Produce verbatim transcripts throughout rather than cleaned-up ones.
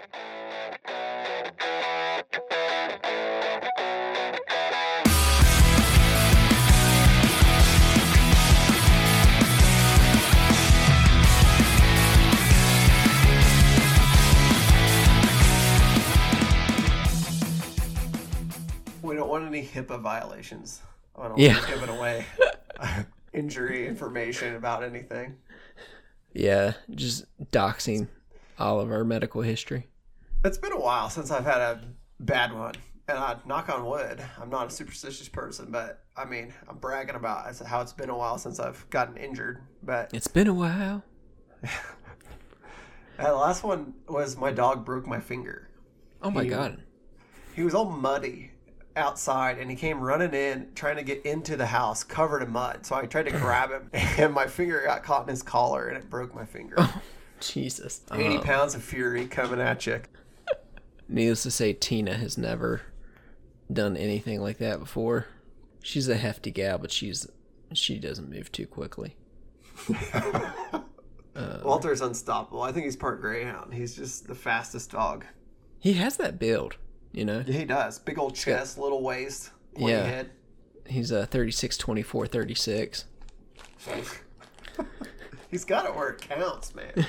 We don't want any HIPAA violations. I don't Yeah. want to give it away. Injury information about anything. Yeah, just doxing all of our medical history. It's been a while since I've had a bad one. And I knock on wood, I'm not a superstitious person, but I mean, I'm bragging about how it's been a while since I've gotten injured. But It's been a while. And the last one was my dog broke my finger. Oh my He- God. He was all muddy outside, and he came running in, trying to get into the house, covered in mud. So I tried to grab him, and my finger got caught in his collar, and it broke my finger. Jesus. eighty Um, pounds of fury coming at you. Needless to say, Tina has never done anything like that before. She's a hefty gal, but she's she doesn't move too quickly. uh, Walter's unstoppable. I think he's part greyhound. He's just the fastest dog. He has that build, you know? Yeah, he does. Big old chest, little waist, pointy Yeah. head. He's a thirty-six, twenty-four, thirty-six. He's got it where it counts, man.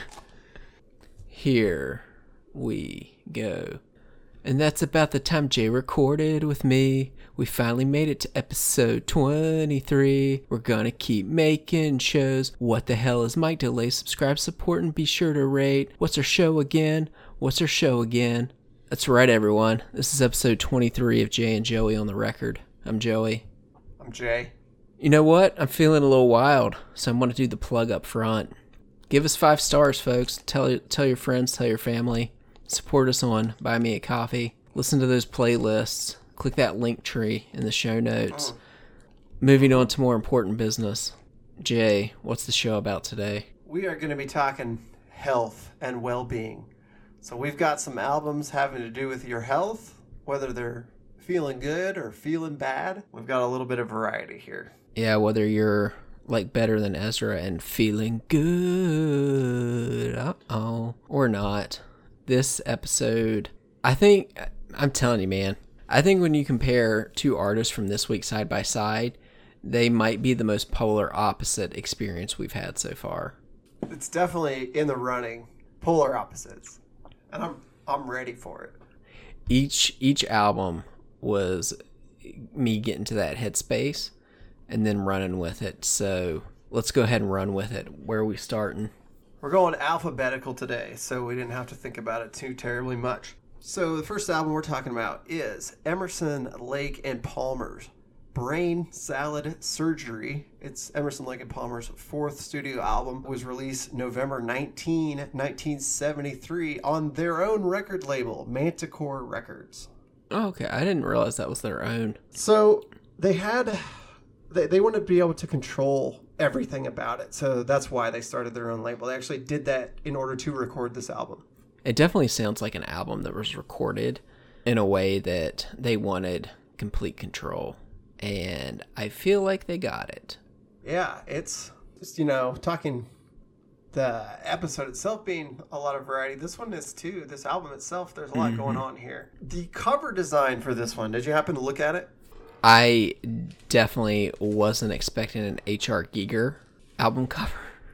Here we go. And that's about the time Jay recorded with me. We finally made it to episode twenty-three. We're gonna keep making shows. What the hell is Mike Delay? Subscribe, support, and be sure to rate. What's our show again? What's our show again? That's right, everyone. This is episode twenty-three of Jay and Joey on the record. I'm Joey. I'm Jay. You know what? I'm feeling a little wild, so I'm going to do the plug up front. Give us five stars, folks. Tell tell your friends, tell your family. Support us on Buy Me a Coffee. Listen to those playlists. Click that link tree in the show notes. Oh. Moving on to more important business. Jay, what's the show about today? We are going to be talking health and well-being. So we've got some albums having to do with your health, whether they're feeling good or feeling bad. We've got a little bit of variety here. Yeah, whether you're like better than Ezra and feeling good, uh-oh, or not. This episode, I think, I'm telling you, man, I think when you compare two artists from this week side by side, they might be the most polar opposite experience we've had so far. It's definitely in the running, polar opposites. And I'm I'm ready for it. Each each album was me getting to that headspace and then running with it. So let's go ahead and run with it. Where are we starting? We're going alphabetical today, so we didn't have to think about it too terribly much. So the first album we're talking about is Emerson, Lake and Palmer's Brain Salad Surgery. It's Emerson, Lake and Palmer's fourth studio album. It was released November nineteenth, nineteen seventy-three on their own record label, Manticore Records. Oh, okay. I didn't realize that was their own. So they had, they, they wanted to be able to control everything about it. So that's why they started their own label. They actually did that in order to record this album. It definitely sounds like an album that was recorded in a way that they wanted complete control. And I feel like they got it. Yeah, it's just, you know, talking the episode itself being a lot of variety. This one is too. This album itself, there's a lot mm-hmm. going on here. The cover design for this one, did you happen to look at it? I definitely wasn't expecting an H R. Giger album cover.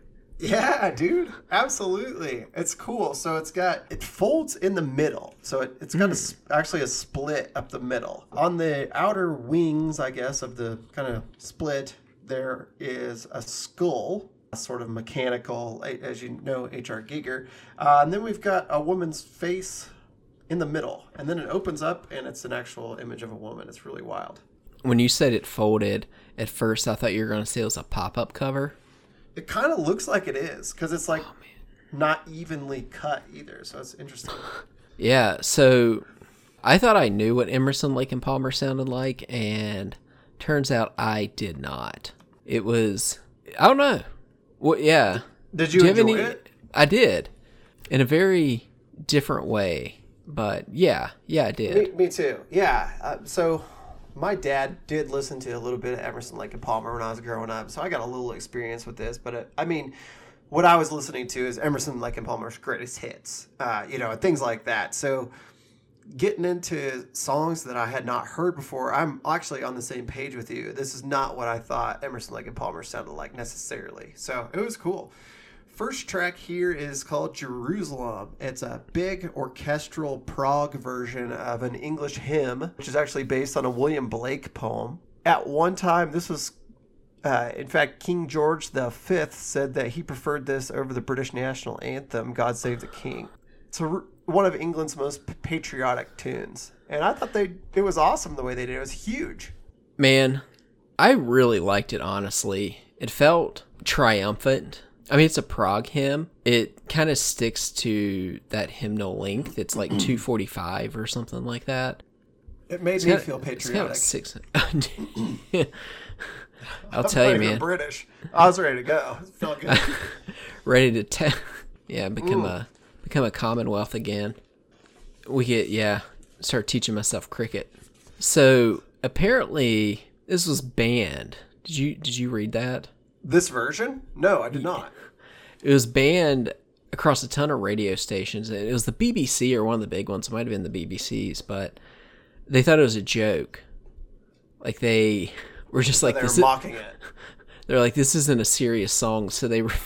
Yeah, dude, absolutely. It's cool. So it's got, it folds in the middle. So it, it's got mm. a, actually a split up the middle. On the outer wings, I guess, of the kind of split, there is a skull, a sort of mechanical, as you know, H R. Giger. Uh, and then we've got a woman's face in the middle. And then it opens up and it's an actual image of a woman. It's really wild. When you said it folded, at first I thought you were going to say it was a pop-up cover. It kind of looks like it is, because it's like oh, not evenly cut either, so it's interesting. Yeah, so I thought I knew what Emerson, Lake and Palmer sounded like, and turns out I did not. It was, I don't know. Well, yeah. Did you, Do you enjoy have any, it? I did, in a very different way, but yeah, yeah, I did. Me, me too, yeah. Uh, so my dad did listen to a little bit of Emerson, Lake and Palmer when I was growing up, so I got a little experience with this. But it, I mean, what I was listening to is Emerson, Lake and Palmer's greatest hits, uh, you know, and things like that. So getting into songs that I had not heard before, I'm actually on the same page with you. This is not what I thought Emerson, Lake and Palmer sounded like necessarily. So it was cool. First track here is called Jerusalem. It's a big orchestral prog version of an English hymn, which is actually based on a William Blake poem. At one time, this was, uh, in fact, King George the Fifth said that he preferred this over the British national anthem, God Save the King. It's a, one of England's most patriotic tunes. And I thought they it was awesome the way they did it. It was huge. Man, I really liked it, honestly. It felt triumphant. I mean, it's a prog hymn. It kind of sticks to that hymnal length. It's like two forty-five or something like that. It made It's me got- feel it's patriotic. got six. I'll I'm tell you, not even man. British. I was ready to go. It felt good. Ready to te- yeah, become a become a Commonwealth again. We get yeah, start teaching myself cricket. So apparently this was banned. Did you did you read that? This version? No, I did not. It was banned across a ton of radio stations. And it was the B B C or one of the big ones. It might have been the B B C's, but they thought it was a joke. Like they were just like They this. were is- mocking it. They're like, this isn't a serious song, so they were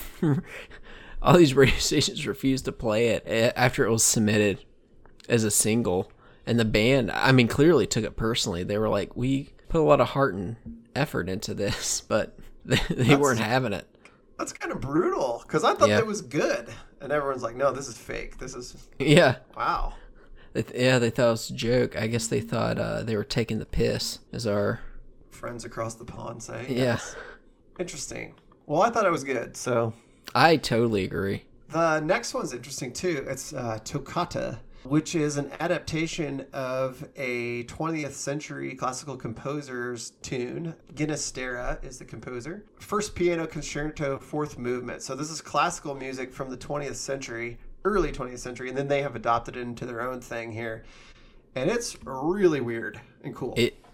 all these radio stations refused to play it a- after it was submitted as a single. And the band, I mean, clearly took it personally. They were like, we put a lot of heart and effort into this, but they, they weren't having it. That's kind of brutal because I thought Yeah. that was good. And everyone's like, no, this is fake. This is, Yeah, wow. they th- yeah, they thought it was a joke. I guess they thought uh, they were taking the piss, as our Friends across the pond say. yeah. Interesting. Well, I thought it was good. So I totally agree. the next one's interesting too. It's uh, Toccata, which is an adaptation of a twentieth century classical composer's tune. Ginastera is the composer. First piano concerto, fourth movement. So this is classical music from the twentieth century, early twentieth century, and then they have adopted it into their own thing here. And it's really weird and cool. It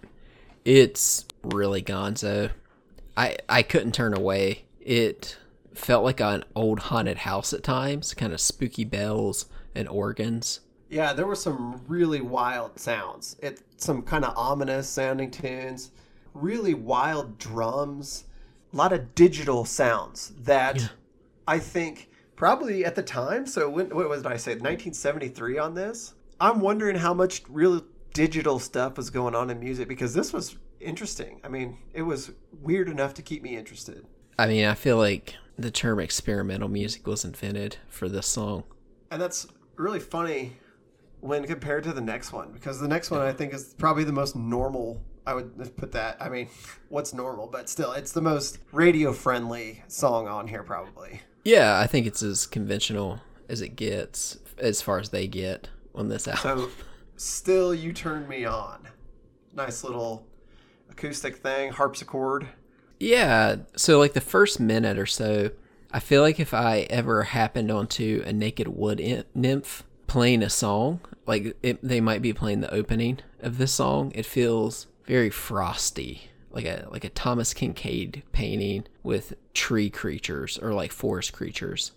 it's really gonzo. I I couldn't turn away. It felt like an old haunted house at times, kind of spooky bells and organs. Yeah, there were some really wild sounds. It some kind of ominous sounding tunes, really wild drums, a lot of digital sounds that Yeah. I think probably at the time. So when what was it I say nineteen seventy-three on this? I'm wondering how much real digital stuff was going on in music because this was interesting. I mean, it was weird enough to keep me interested. I mean, I feel like the term experimental music was invented for this song. And that's really funny when compared to the next one, because the next one I think is probably the most normal. I would put that. I mean, what's normal, but still, it's the most radio friendly song on here, probably. Yeah, I think it's as conventional as it gets, as far as they get on this album. So, Still You Turn Me On. Nice little acoustic thing, harpsichord. Yeah, so like the first minute or so, I feel like if I ever happened onto a naked wood in- nymph playing a song, like it, they might be playing the opening of this song, it feels very frosty, like a like a Thomas Kincaid painting with tree creatures or like forest creatures.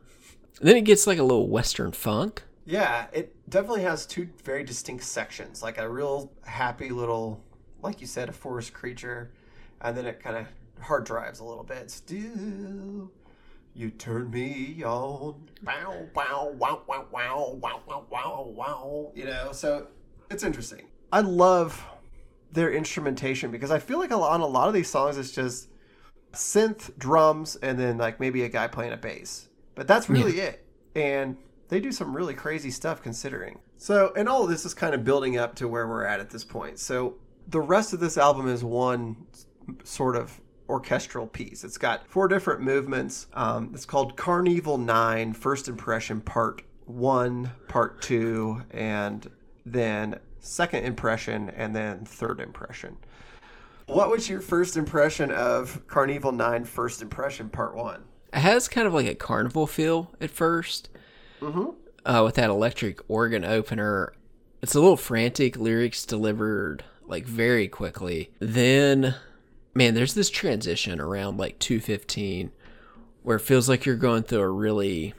And then it gets like a little Western funk. Yeah, it definitely has two very distinct sections, like a real happy little, like you said, a forest creature, and then it kind of hard drives a little bit. Still, you turn me on. Wow, wow, wow, wow, wow, wow, wow, wow, wow. You know, so it's interesting. I love their instrumentation because I feel like a lot, on a lot of these songs it's just synth, drums, and then like maybe a guy playing a bass. But that's really Yeah. it. And they do some really crazy stuff considering. So, and all of this is kind of building up to where we're at at this point. So the rest of this album is one sort of orchestral piece. It's got four different movements. Um, it's called Carnival nine, First Impression Part one, Part two, and then Second Impression, and then Third Impression. What was your first impression of Carnival nine, First Impression Part one? It has kind of like a carnival feel at first. Mm-hmm. Uh, with that electric organ opener. It's a little frantic, lyrics delivered like very quickly. Then, man, there's this transition around like two fifteen where it feels like you're going through a really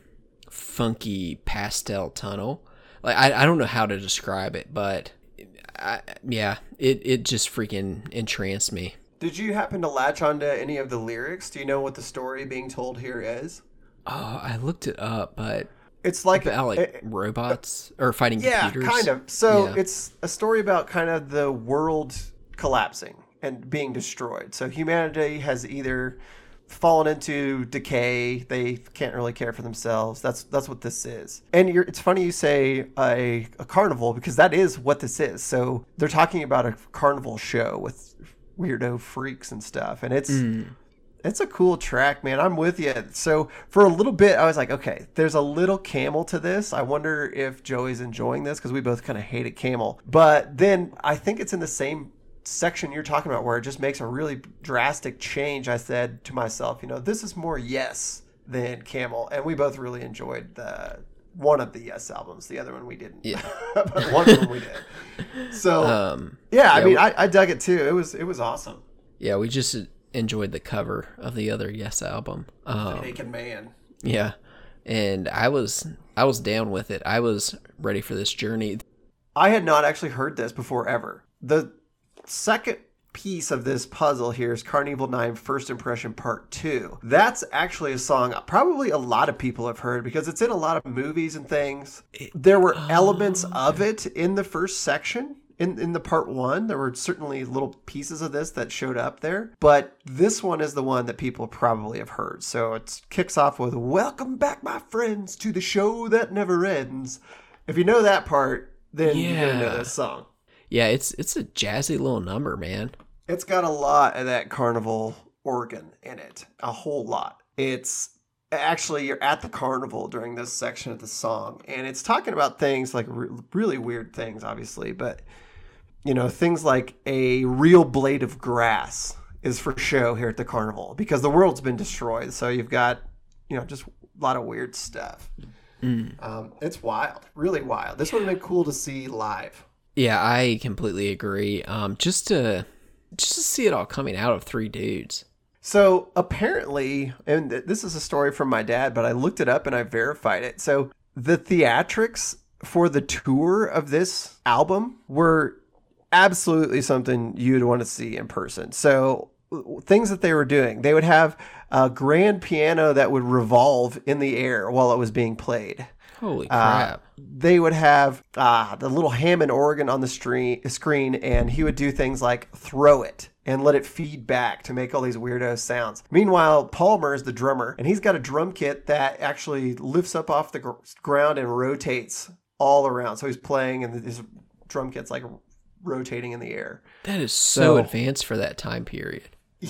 funky pastel tunnel. Like I, I don't know how to describe it, but I, yeah, it, it just freaking entranced me. Did you happen to latch onto any of the lyrics? Do you know what the story being told here is? Oh, I looked it up, but it's like about like it, robots or fighting yeah, computers. kind of. So yeah. It's a story about kind of the world collapsing and being destroyed. So humanity has either fallen into decay, they can't really care for themselves. That's that's what this is. And you're, it's funny you say a, a carnival, because that is what this is. So they're talking about a carnival show with weirdo freaks and stuff, and it's mm. it's a cool track, man. I'm with you. So for a little bit I was like, okay, there's a little Camel to this. I wonder if Joey's enjoying this, because we both kind of hated Camel. But then I think it's in the same section you're talking about where it just makes a really drastic change. I said to myself, you know, this is more Yes than Camel, and we both really enjoyed the one of the Yes albums. The other one we didn't. Yeah. But one of them we did. So um, yeah, I yeah, mean, we, I, I dug it too. It was it was awesome. Yeah, we just enjoyed the cover of the other Yes album. Um, the Naked Man. Yeah, and I was I was down with it. I was ready for this journey. I had not actually heard this before ever. The second piece of this puzzle here is Carnival nine First Impression Part two. That's actually a song probably a lot of people have heard, because it's in a lot of movies and things. There were oh, elements okay. of it in the first section. In, in the part one, there were certainly little pieces of this that showed up there, but this one is the one that people probably have heard. So it kicks off with, "Welcome back, my friends, to the show that never ends." If you know that part, then yeah. you're gonna know this song. Yeah, it's it's a jazzy little number, man. It's got a lot of that carnival organ in it, a whole lot. It's actually, you're at the carnival during this section of the song, and it's talking about things like re- really weird things, obviously, but you know, things like a real blade of grass is for show here at the carnival because the world's been destroyed. So you've got, you know, just a lot of weird stuff. Mm. Um, it's wild, really wild. This would have been cool to see live. Yeah, I completely agree. Um, just to just to see it all coming out of three dudes. So apparently, and this is a story from my dad, but I looked it up and I verified it. So the theatrics for the tour of this album were absolutely something you'd want to see in person. So things that they were doing, they would have a grand piano that would revolve in the air while it was being played. Holy crap. Uh, they would have uh, the little Hammond organ on the stream, screen, and he would do things like throw it and let it feed back to make all these weirdo sounds. Meanwhile, Palmer is the drummer, and he's got a drum kit that actually lifts up off the gr- ground and rotates all around. So he's playing, and his drum kit's like rotating in the air. That is so, so advanced for that time period.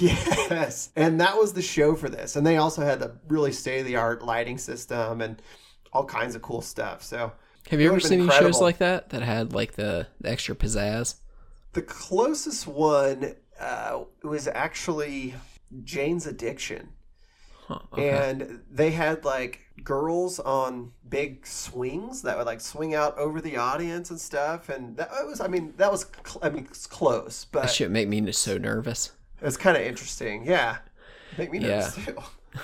Yes. And that was the show for this. And they also had the really state-of-the-art lighting system and all kinds of cool stuff. So have you ever seen any shows like that that had like the, the extra pizzazz? The closest one uh, was actually Jane's Addiction. Huh, okay. And they had like girls on big swings that would like swing out over the audience and stuff. And that was, I mean, that was, I mean, it's close, but that shit make me so nervous. It's kind of interesting. Yeah. Make me nervous yeah. too.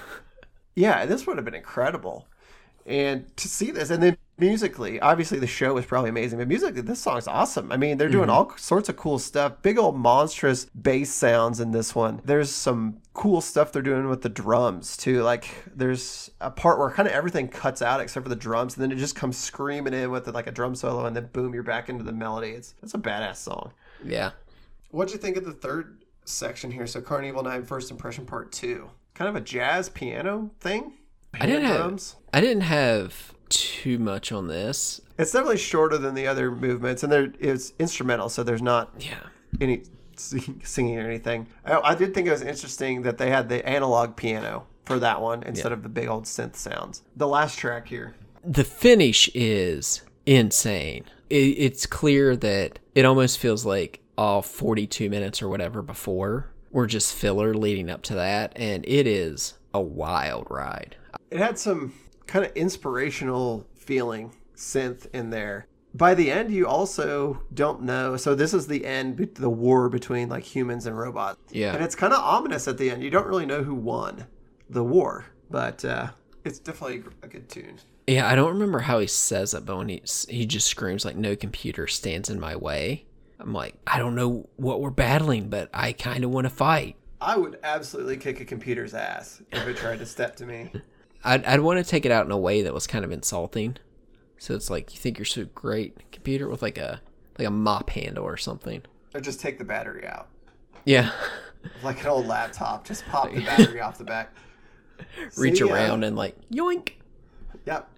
Yeah. This would have been incredible. And to see this, and then musically, obviously the show was probably amazing, but musically, this song's awesome. I mean, they're doing mm-hmm. all sorts of cool stuff. Big old monstrous bass sounds in this one. There's some cool stuff they're doing with the drums, too. Like, there's a part where kind of everything cuts out except for the drums, and then it just comes screaming in with like a drum solo, and then boom, you're back into the melody. It's, it's a badass song. Yeah. What'd you think of the third section here? So Carnival nine First Impression Part two. Kind of a jazz piano thing? I didn't have I didn't have too much on this. It's definitely shorter than the other movements, and there it's instrumental, so there's not yeah. any singing or anything. I, I did think it was interesting that they had the analog piano for that one instead yeah. of the big old synth sounds. The last track here. The finish is insane. It, it's clear that it almost feels like all forty-two minutes or whatever before were just filler leading up to that, and it is a wild ride. It had some kind of inspirational feeling synth in there. By the end, you also don't know. So this is the end, the war between like humans and robots. Yeah. And it's kind of ominous at the end. You don't really know who won the war. But uh, it's definitely a good tune. Yeah, I don't remember how he says it, but when he, he just screams like, no computer stands in my way. I'm like, I don't know what we're battling, but I kind of want to fight. I would absolutely kick a computer's ass if it tried to step to me. I'd, I'd want to take it out in a way that was kind of insulting. So it's like, you think you're so great, computer, with like a like a mop handle or something. Or just take the battery out. Yeah. Like an old laptop. Just pop the battery off the back. Reach See, around uh, and like, yoink. Yep.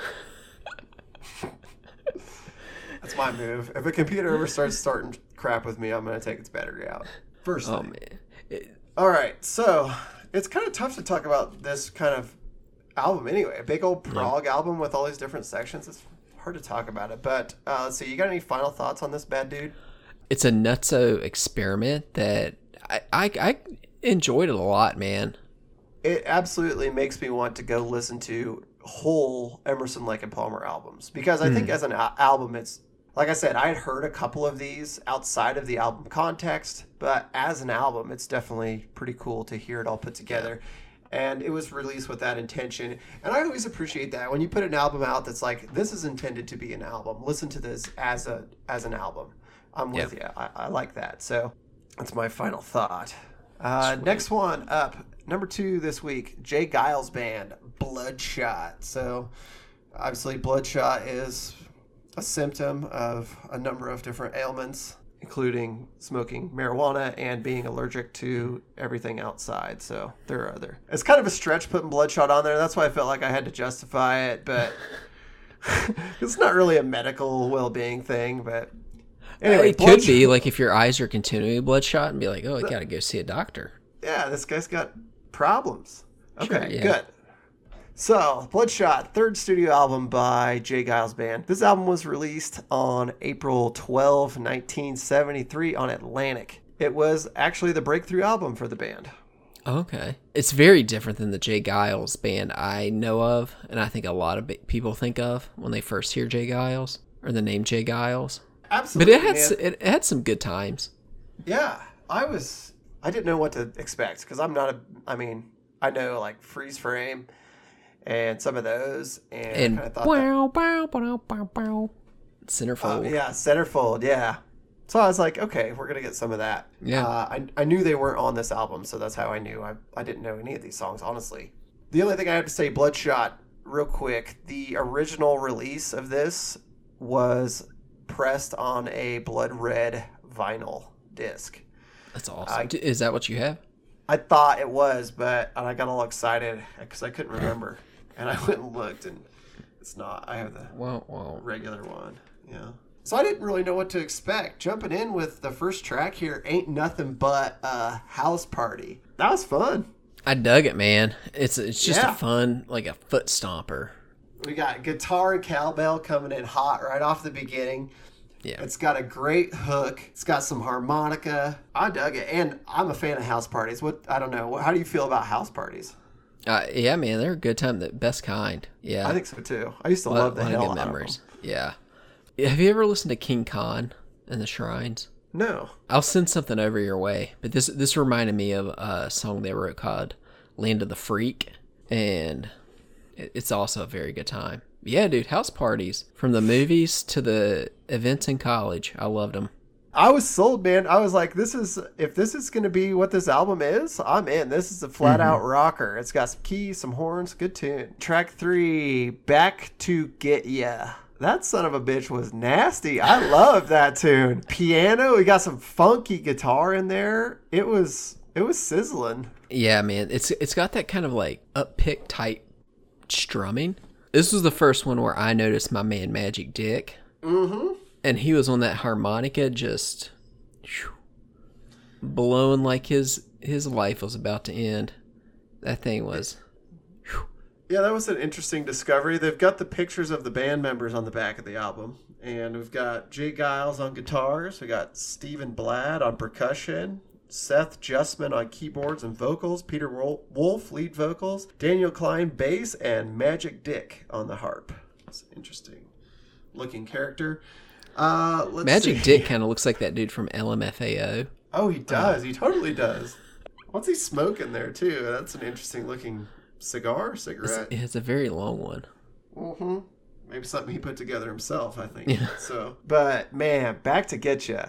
That's my move. If a computer ever starts starting crap with me, I'm going to take its battery out. First Oh, thing. man. It, All right. So it's kind of tough to talk about this kind of album anyway. A big old prog yeah. album with all these different sections. It's hard to talk about it. But uh, let's see. You got any final thoughts on this, Bad Dude? It's a nutso experiment that I, I, I enjoyed it a lot, man. It absolutely makes me want to go listen to whole Emerson, Lake and Palmer albums. Because I mm. think as an a- album, it's, like I said, I had heard a couple of these outside of the album context. But as an album, it's definitely pretty cool to hear it all put together. And it was released with that intention. And I always appreciate that. When you put an album out that's like, this is intended to be an album. Listen to this as a as an album. I'm with yep. you. I, I like that. So that's my final thought. Uh, next one up, number two this week, Jay Giles Band, Bloodshot. So obviously Bloodshot is a symptom of a number of different ailments, including smoking marijuana and being allergic to everything outside. So there are other. It's kind of a stretch putting Bloodshot on there. That's why I felt like I had to justify it, but it's not really a medical well-being thing, but anyway, it could be like if your eyes are continually bloodshot and be like, oh, I gotta go see a doctor. Yeah, this guy's got problems. Okay, sure, yeah. Good. So, Bloodshot, third studio album by Jay Giles Band. This album was released on April twelfth, nineteen seventy-three on Atlantic. It was actually the breakthrough album for the band. Okay. It's very different than the Jay Giles Band I know of, and I think a lot of people think of when they first hear Jay Giles, or the name Jay Giles. Absolutely, but it had it, it had some good times. Yeah, I was. I didn't know what to expect because I'm not a. I mean, I know like Freeze Frame and some of those, and, and I thought bow, bow, bow, bow, bow. Centerfold. Uh, yeah, Centerfold. Yeah. So I was like, okay, we're gonna get some of that. Yeah. Uh, I I knew they weren't on this album, so that's how I knew. I I didn't know any of these songs, honestly. The only thing I have to say, Bloodshot, real quick. The original release of this was pressed on a blood red vinyl disc. That's awesome. Uh, Is that what you have? I thought it was, but I got all excited because I couldn't remember, and I went and looked, and it's not. I have the wow, wow. regular one. Yeah. So I didn't really know what to expect. Jumping in with the first track here, Ain't Nothing But a House Party. That was fun. I dug it, man. It's it's just yeah. a fun, like a foot stomper. We got guitar and cowbell coming in hot right off the beginning. Yeah. It's got a great hook. It's got some harmonica. I dug it. And I'm a fan of house parties. What I don't know. How do you feel about house parties? Uh, yeah, man, they're a good time. The best kind. Yeah. I think so, too. I used to lot, love the hell out memories. of them. Yeah. Have you ever listened to King Khan and the Shrines? No. I'll send something over your way. But this this reminded me of a song they wrote called Land of the Freak. And it's also a very good time. Yeah, dude, house parties. From the movies to the events in college. I loved them. I was sold, man. I was like, this is, if this is going to be what this album is, I'm in. This is a flat mm-hmm. out rocker. It's got some keys, some horns, good tune. Track three, Back to Get Ya. That son of a bitch was nasty. I love that tune. Piano, we got some funky guitar in there. It was, it was sizzling. Yeah, man. It's It's got that kind of like up-pick type strumming. This was the first one where I noticed my man Magic Dick. Mm-hmm. And he was on that harmonica just whew, blowing like his his life was about to end. That thing was... Whew. Yeah, that was an interesting discovery. They've got the pictures of the band members on the back of the album. And we've got Jay Giles on guitars. We got Stephen Bladd on percussion. Seth Justman on keyboards and vocals, Peter Wolf lead vocals, Daniel Klein bass, and Magic Dick on the harp. It's an interesting looking character. Uh, let's Magic see. Dick kind of looks like that dude from L M F A O. Oh, he does. Uh, he totally does. What's he smoking there too? That's an interesting looking cigar, It's, cigarette. it's a very long one. Mm-hmm. Maybe something he put together himself, I think. Yeah. So, but man, back to get ya.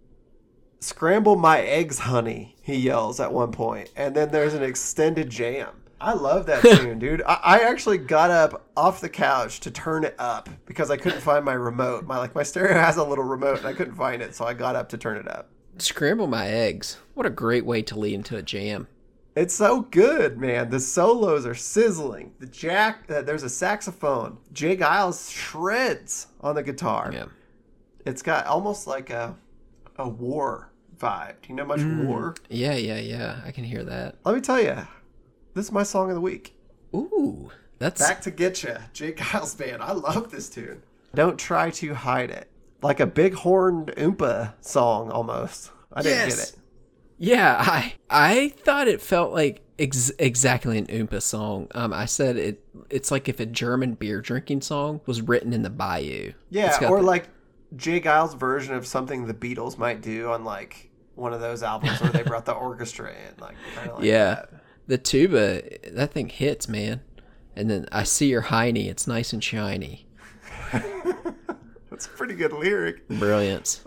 Scramble my eggs, honey, he yells at one point. And then there's an extended jam. I love that tune, dude. I, I actually got up off the couch to turn it up because I couldn't find my remote. My like my stereo has a little remote and I couldn't find it, so I got up to turn it up. Scramble my eggs. What a great way to lead into a jam. It's so good, man. The solos are sizzling. The jack, uh, there's a saxophone. Jay Giles shreds on the guitar. Yeah. It's got almost like a a war vibe. Do you know much Mm. war? Yeah, yeah, yeah. I can hear that. Let me tell you, this is my song of the week. Ooh, that's Back to Get Ya, Jay Giles Band. I love this tune. Don't try to hide it. Like a big horned Oompa song almost. I didn't Yes. get it. Yeah, I I thought it felt like ex- exactly an Oompa song. Um, I said it. It's like if a German beer drinking song was written in the bayou. It's Yeah, got or the- like Jay Giles' version of something the Beatles might do on like one of those albums where they brought the orchestra in, like kind of like yeah, that. the tuba, that thing hits, man. And then I see your hiney. It's nice and shiny. That's a pretty good lyric. Brilliance.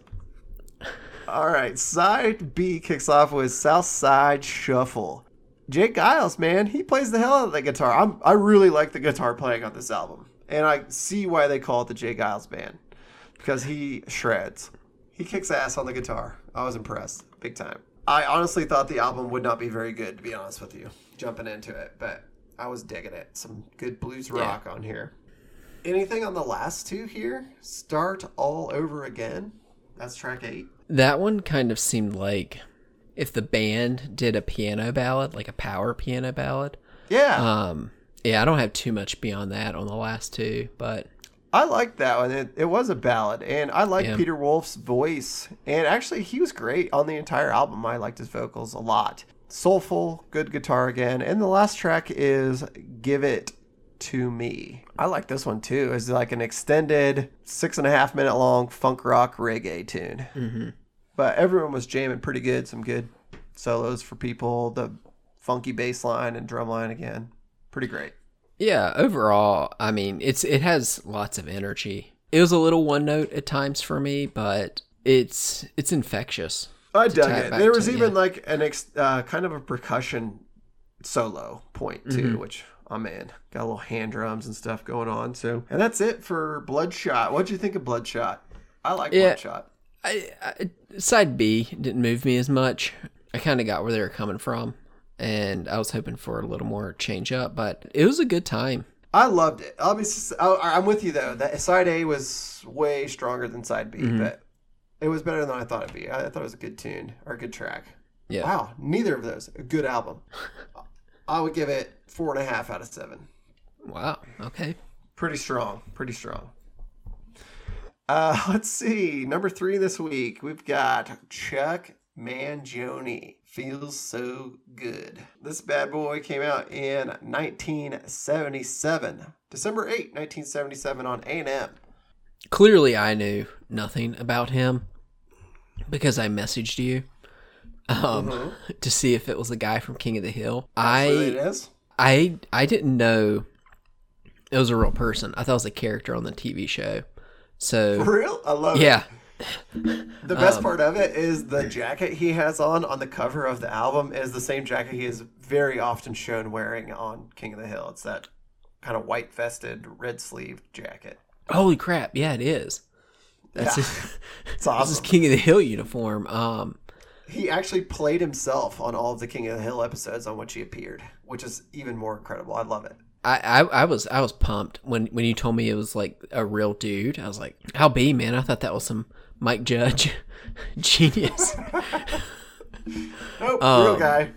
All right, side B kicks off with South Side Shuffle. Jake Giles, man, he plays the hell out of the guitar. I'm, I really like the guitar playing on this album, and I see why they call it the Jay Giles Band because he shreds. He kicks ass on the guitar. I was impressed, big time. I honestly thought the album would not be very good, to be honest with you, jumping into it, but I was digging it. Some good blues rock on here. Anything on the last two here? Start All Over Again. That's track eight. That one kind of seemed like if the band did a piano ballad, like a power piano ballad. Yeah. Um, yeah, I don't have too much beyond that on the last two, but I liked that one. It, it was a ballad, and I like Yeah. Peter Wolf's voice. And actually, he was great on the entire album. I liked his vocals a lot. Soulful, good guitar again. And the last track is Give It to Me. I like this one too. It's like an extended six and a half minute long funk rock reggae tune. Mm-hmm. But everyone was jamming pretty good. Some good solos for people. The funky bass line and drum line again. Pretty great. yeah, overall, I mean, it's it has lots of energy. It was a little one note at times for me, but it's it's infectious. I to dug tap it. back There was to, even yeah. like an ex, uh, kind of a percussion solo point too, Mhm. which I'm in. Got a little hand drums and stuff going on. So, and that's it for Bloodshot. What'd you think of Bloodshot? I like Yeah. Bloodshot. I, I side B didn't move me as much. I kind of got where they were coming from, and I was hoping for a little more change up, but it was a good time. I loved it. I'll be, s- I- I'm with you though. That side A was way stronger than side B, Mhm. but it was better than I thought it'd be. I, I thought it was a good tune or a good track. Yeah. Wow, neither of those a good album. I would give it four and a half out of seven. Wow. Okay. Pretty strong. Pretty strong. Uh, let's see. Number three this week, we've got Chuck Mangione. Feels So Good. This bad boy came out in nineteen seventy-seven. December eighth, nineteen seventy-seven on A and M. Clearly, I knew nothing about him because I messaged you um, Mhm. to see if it was the guy from King of the Hill. That's what it I is. I I didn't know it was a real person. I thought it was a character on the T V show. So For real? I love it. yeah, The best Um, part of it is the jacket he has on on the cover of the album is the same jacket he is very often shown wearing on King of the Hill. It's that kind of white vested, red sleeved jacket. holy crap! Yeah, it is. That's Yeah. his, It's that's his awesome. King of the Hill uniform. Um, He actually played himself on all of the King of the Hill episodes on which he appeared, which is even more incredible. I love it. I, I, I was I was pumped when, when you told me it was like a real dude. I was like, "How be, man?" I thought that was some Mike Judge genius. Nope, Um, real guy.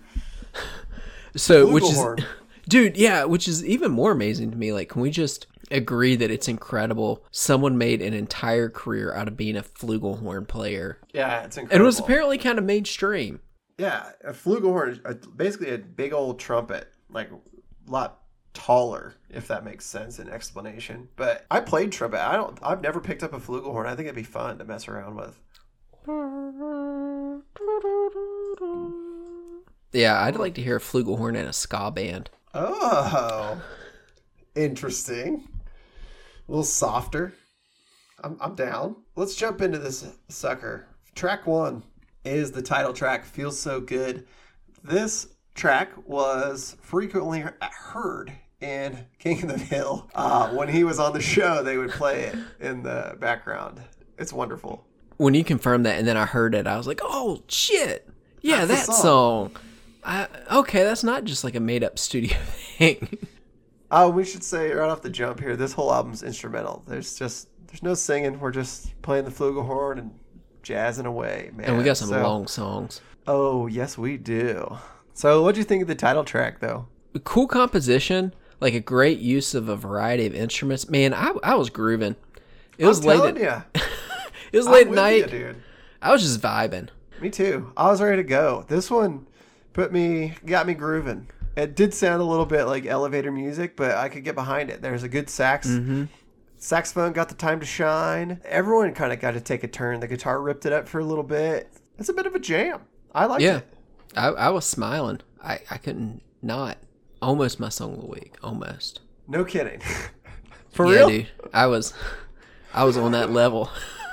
So, which is, Flugelhorn. dude, yeah, which is even more amazing to me. Like, can we just agree that it's incredible? Someone made an entire career out of being a flugelhorn player, Yeah, it's and incredible. it was apparently kind of mainstream. Yeah, a flugelhorn, a, basically a big old trumpet, like a lot taller, if that makes sense in explanation. But I played trumpet. I don't. I've never picked up a flugelhorn. I think it'd be fun to mess around with. Yeah, I'd like to hear a flugelhorn in a ska band. Oh, interesting. A little softer. I'm, I'm down. Let's jump into this sucker. Track one is the title track, Feels So Good. This track was frequently heard in King of the Hill. Uh, when he was on the show, they would play it in the background. It's wonderful. When you confirmed that and then I heard it, I was like, oh, shit. Yeah, That's that the song. song. I, okay, that's not just like a made-up studio thing. Oh, we should say right off the jump here, this whole album's instrumental. There's just, there's no singing. We're just playing the flugelhorn and jazzing away, man. And we got some So- long songs. Oh, yes, we do. So what'd you think of the title track, though? Cool composition, like a great use of a variety of instruments. Man, I, I was grooving. It was I'm late telling at, ya. it was I'm late at with night. ya, dude. I was just vibing. Me too. I was ready to go. This one put me, got me grooving. It did sound a little bit like elevator music, but I could get behind it. There's a good sax. Mm-hmm. Saxophone got the time to shine. Everyone kind of got to take a turn. The guitar ripped it up for a little bit. It's a bit of a jam. I liked Yeah. it. I, I was smiling. I, I couldn't not. Almost my song of the week. Almost. No kidding. For yeah, real? dude. I was I was on that level.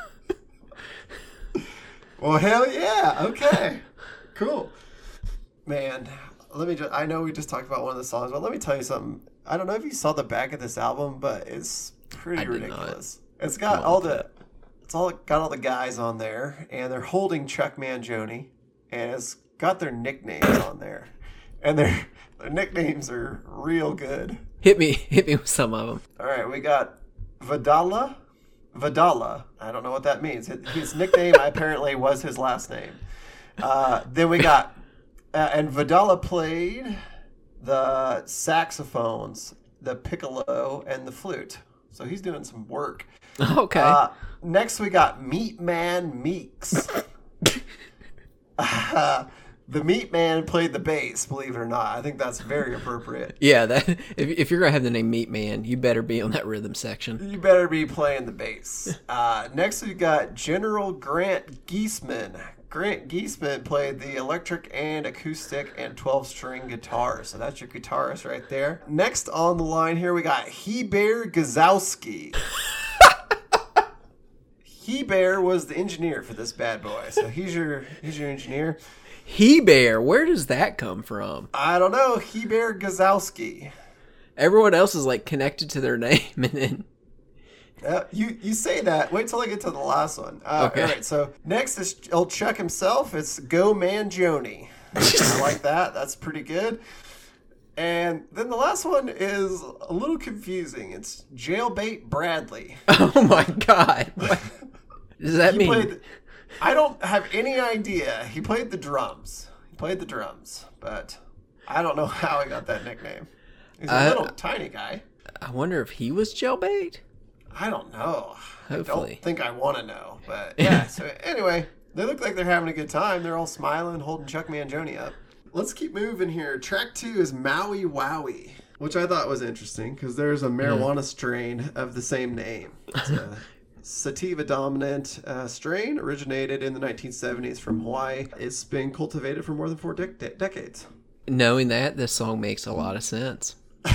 Well, hell yeah. Okay. Cool. Man, let me just, I know we just talked about one of the songs, but let me tell you something. I don't know if you saw the back of this album, but it's pretty I did ridiculous. It's got all the, it's all got all the guys on there, and they're holding Chuck Mangione, and it's got their nicknames on there. And their, their nicknames are real good. Hit me, hit me with some of them. All right, we got Vidala. Vidala. I don't know what that means. His, his nickname apparently was his last name. Uh, then we got, uh, and Vidala played the saxophones, the piccolo, and the flute. So he's doing some work. Okay. Uh, next we got Meat Man Meeks. uh, the Meat Man played the bass, believe it or not. I think that's very appropriate. yeah, that if, if you're gonna have the name Meat Man, you better be on that rhythm section. You better be playing the bass. Uh, next, we got General Grant Geisman. Grant Geisman played the electric and acoustic and twelve-string guitar. So that's your guitarist right there. Next on the line here, we got Heber Gazowski. Heber was the engineer for this bad boy. So he's your he's your engineer. He Bear, where does that come from? I don't know. Heber Gazowski. Everyone else is like connected to their name, and then Uh, you you say that. Wait till I get to the last one. Uh, Okay. All right. So next is old Chuck himself. It's Go Mangione. I like that. That's pretty good. And then the last one is a little confusing. It's Jailbait Bradley. oh my god, what does that He mean? played. I don't have any idea. He played the drums. He played the drums, but I don't know how he got that nickname. He's a Uh, little tiny guy. I wonder if he was jailbait. I don't know. I Hopefully. don't think I want to know. But yeah, so anyway, they look like they're having a good time. They're all smiling, holding Chuck Mangione up. Let's keep moving here. Track two is Maui Wowie, which I thought was interesting because there's a marijuana strain of the same name. It's a sativa dominant uh, strain, originated in the nineteen seventies from Hawaii. It's been cultivated for more than four de- de- decades. Knowing that, this song makes a lot of sense.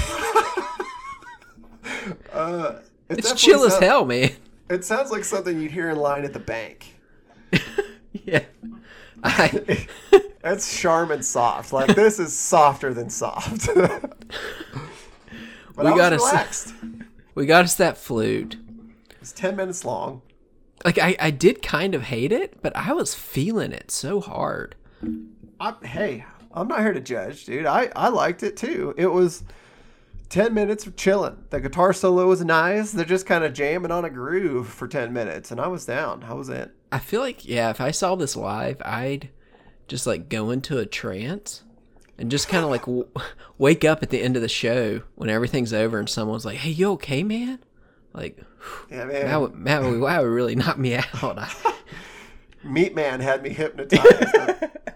Uh, it It's definitely chill as sound- hell, man. It sounds like something you'd hear in line at the bank. yeah. I, That's Charmin soft. Like, this is softer than soft. but We I was gotta s- relaxed. we got us that flute. It's ten minutes long. Like, I, I did kind of hate it, but I was feeling it so hard. I, hey, I'm not here to judge, dude. I, I liked it, too. It was ten minutes of chilling. The guitar solo was nice. They're just kind of jamming on a groove for ten minutes, and I was down. I was in. I feel like, yeah, if I saw this live, I'd just, like, go into a trance and just kind of, like, w- wake up at the end of the show when everything's over and someone's like, hey, you okay, man? Like, Yeah, man. Maui, Maui, wow, really knocked me out. I, Meat Man had me hypnotized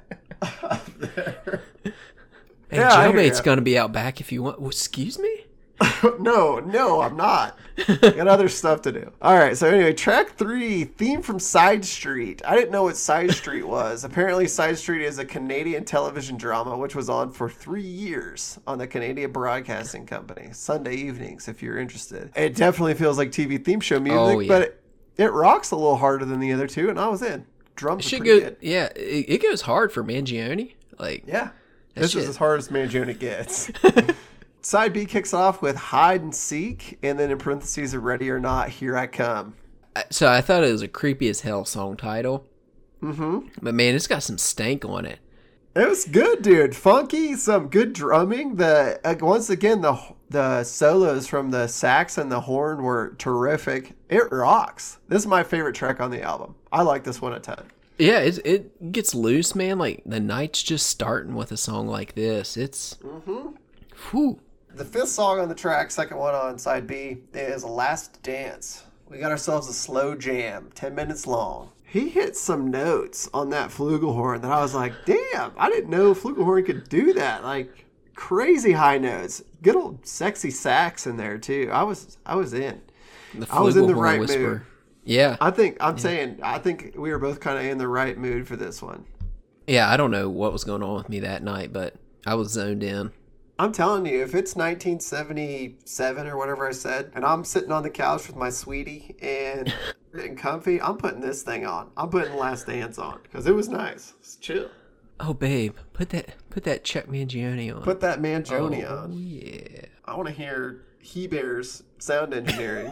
up there. Hey, Yeah, I hear Jailbait's ya. going to be out back if you want. Well, excuse me? no, no, I'm not. Got other stuff to do. All right, so anyway, track three, theme from Side Street. I didn't know what Side Street was. Apparently, Side Street is a Canadian television drama which was on for three years on the Canadian Broadcasting Company, Sunday evenings, if you're interested. It definitely feels like T V theme show music, Oh, yeah. but it, it rocks a little harder than the other two, and I was in. Drums are Shit pretty go, good. yeah, it, it goes hard for Mangione. Like, Yeah. That This shit. is as hard as Mangione gets. Side B kicks off with Hide and Seek, and then in parentheses, Ready or Not, Here I Come. so I thought it was a creepy as hell song title. Mm-hmm. But man, it's got some stank on it. It was good, dude. Funky, some good drumming. The uh, once again, the the solos from the sax and the horn were terrific. It rocks. This is my favorite track on the album. I like this one a ton. Yeah, it's, it gets loose, man. Like, the night's just starting with a song like this. It's... Mm-hmm. Whew. The fifth song on the track, second one on side B, is Last Dance. We got ourselves a slow jam, ten minutes long. He hit some notes on that flugelhorn that I was like, damn, I didn't know flugelhorn could do that. Like, crazy high notes. Good old sexy sax in there, too. I was I was in. The I was in the flugelhorn right whisper. mood. Yeah. I think, I'm yeah. saying, I think we were both kind of in the right mood for this one. Yeah, I don't know what was going on with me that night, but I was zoned in. I'm telling you, if it's nineteen seventy-seven or whatever I said, and I'm sitting on the couch with my sweetie and getting comfy, I'm putting this thing on. I'm putting Last Dance on because it was nice. It's chill. Oh, babe, put that put that Chuck Mangione on. Put that Mangione oh, on. Yeah. I want to hear He Bear's sound engineering.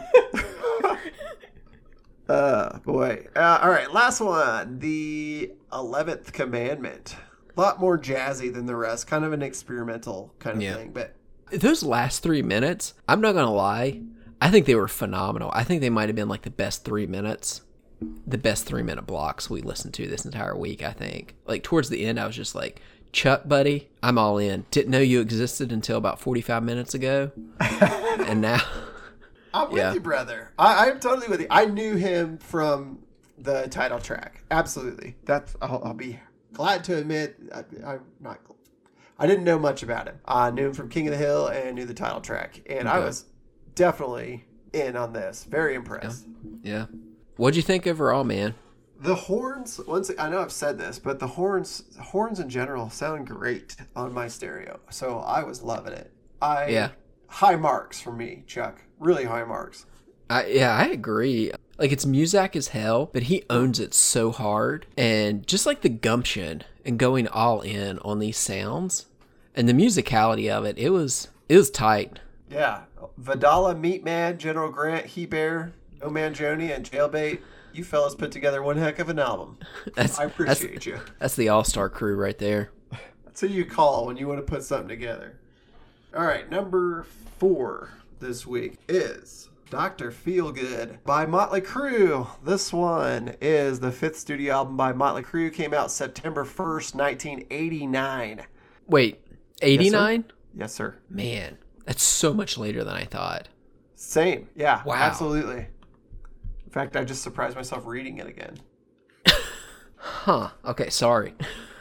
uh, boy. Uh, all right, last one. The eleventh Commandment. A lot more jazzy than the rest. Kind of an experimental kind of yeah. thing. But those last three minutes, I'm not going to lie, I think they were phenomenal. I think they might have been like the best three minutes, the best three minute blocks we listened to this entire week, I think. Like towards the end, I was just like, Chuck, buddy, I'm all in. Didn't know you existed until about forty-five minutes ago. And now... I'm with yeah. you, brother. I, I'm totally with you. I knew him from the title track. Absolutely. That's I'll, I'll be glad to admit I, I'm not. I didn't know much about him. I knew him from King of the Hill and knew the title track, and okay. I was definitely in on this. Very impressed. Yeah. yeah. What'd you think overall, man? The horns. Once I know I've said this, but the horns, horns in general, sound great on my stereo. So I was loving it. I yeah. High marks for me, Chuck. Really high marks. I, yeah, I agree. Like, it's Muzak as hell, but he owns it so hard. And just like the gumption and going all in on these sounds and the musicality of it, it was it was tight. Yeah. Vidala, Meatman, General Grant, He Bear, No Mangione, and Jailbait. You fellas put together one heck of an album. That's, I appreciate that's, you. That's the all-star crew right there. That's who you call when you want to put something together. All right, number four this week is Doctor Feelgood by Motley Crue. This one is the fifth studio album by Motley Crue. Came out September first, nineteen eighty-nine. Wait, eighty-nine? Yes, sir. Yes, sir. Man, that's so much later than I thought. Same. Yeah, wow. Absolutely. In fact, I just surprised myself reading it again. Huh. Okay, sorry.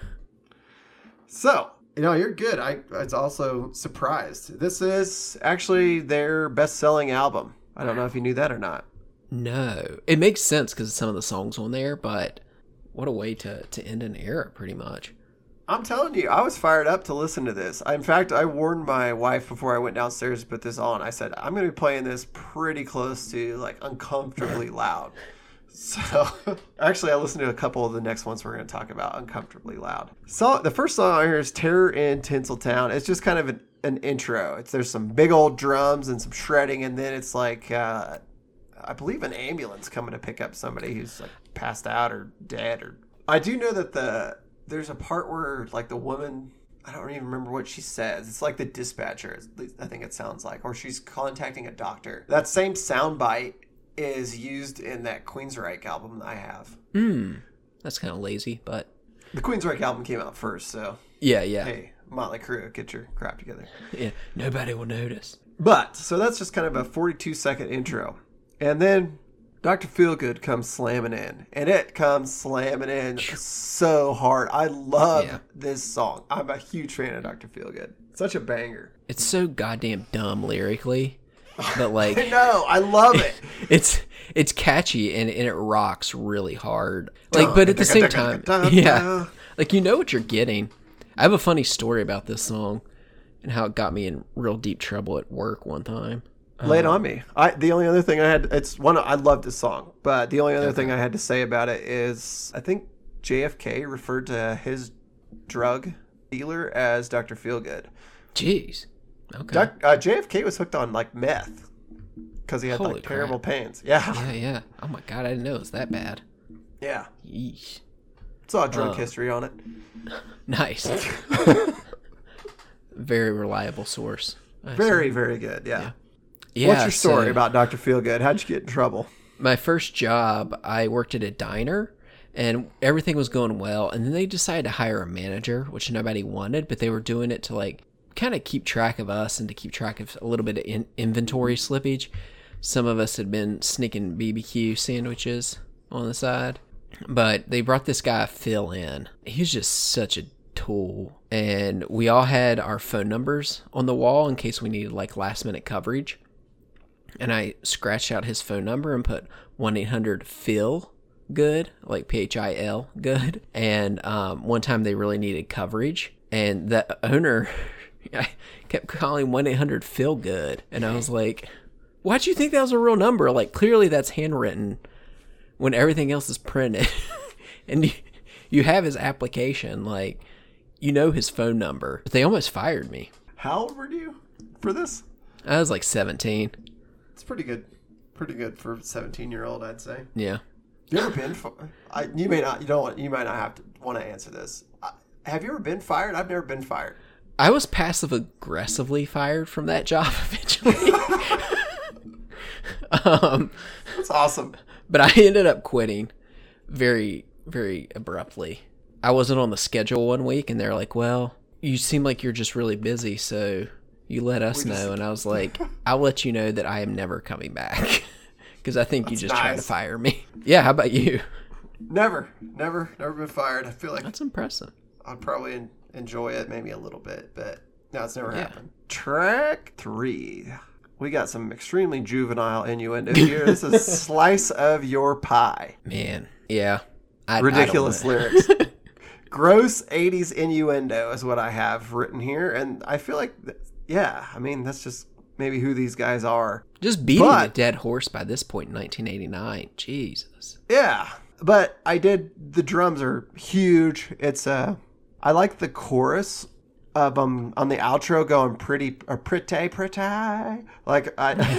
So, you know, you're good. I was also surprised. This is actually their best-selling album. I don't know if you knew that or not. No. It makes sense because of some of the songs on there, but what a way to, to end an era, pretty much. I'm telling you, I was fired up to listen to this. In fact, I warned my wife before I went downstairs to put this on. I said, I'm going to be playing this pretty close to, like, uncomfortably loud. So, actually, I listened to a couple of the next ones we're going to talk about, uncomfortably loud. So, the first song I hear is Terror in Tinseltown. It's just kind of an, an intro. It's There's some big old drums and some shredding, and then it's like, uh, I believe an ambulance coming to pick up somebody who's, like, passed out or dead. Or I do know that the... There's a part where, like, the woman, I don't even remember what she says. It's like the dispatcher, at least I think it sounds like, or she's contacting a doctor. That same soundbite is used in that Queensryche album that I have. Hmm. That's kind of lazy, but... The Queensryche album came out first, so... Yeah, yeah. Hey, Motley Crue, get your crap together. Yeah, nobody will notice. But, so that's just kind of a forty-two second intro. And then... Doctor Feelgood comes slamming in, and it comes slamming in so hard. I love yeah. this song. I'm a huge fan of Doctor Feelgood. Such a banger. It's so goddamn dumb lyrically, but like no, I love it. It's it's catchy and, and it rocks really hard. Like, but at the same time, yeah, like you know what you're getting. I have a funny story about this song and how it got me in real deep trouble at work one time. Lay it on me. I the only other thing I had it's one I love this song, but the only other okay. thing I had to say about it is I think J F K referred to his drug dealer as Doctor Feelgood. Jeez. Okay. Doc, uh, J F K was hooked on like meth because he had Holy like terrible crap. pains. Yeah. Yeah, yeah. Oh my god, I didn't know it was that bad. Yeah. Yeesh. Saw a drug uh, history on it. Nice. Very reliable source. Very, very good. Yeah. yeah. Yeah, What's your story so, about Doctor Feelgood? How'd you get in trouble? My first job, I worked at a diner, and everything was going well. And then they decided to hire a manager, which nobody wanted, but they were doing it to like kind of keep track of us and to keep track of a little bit of in- inventory slippage. Some of us had been sneaking B B Q sandwiches on the side, but they brought this guy Phil in. He was just such a tool, and we all had our phone numbers on the wall in case we needed like last minute coverage. And I scratched out his phone number and put one eight hundred Phil good, like P H I L good. And um, one time they really needed coverage, and the owner I kept calling one eight hundred Phil good. And I was like, why'd you think that was a real number? Like, clearly that's handwritten when everything else is printed. And you, you have his application, like, you know his phone number. But they almost fired me. How old were you for this? I was like seventeen. It's pretty good. Pretty good for a seventeen-year-old, I'd say. Yeah. You ever been? I you may not. You don't. Want, you might not have to want to answer this. I, have you ever been fired? I've never been fired. I was passive aggressively fired from that job eventually. um, That's awesome. But I ended up quitting very, very abruptly. I wasn't on the schedule one week, and they're like, "Well, you seem like you're just really busy, so." You let us we know, just... and I was like, I'll let you know that I am never coming back. Because I think That's you just nice. Tried to fire me. Yeah, how about you? Never, never, never been fired. I feel like That's impressive. I'd probably enjoy it maybe a little bit, but no, it's never yeah. happened. Track three. We got some extremely juvenile innuendo here. This is Slice of Your Pie. Man, yeah. I, Ridiculous I lyrics. Gross eighties innuendo is what I have written here, and I feel like... Th- Yeah, I mean, that's just maybe who these guys are. Just beating but, a dead horse by this point in nineteen eighty-nine. Jesus. Yeah, but I did, the drums are huge. It's, uh, I like the chorus of um on the outro going pretty, or pretty, pretty. Like,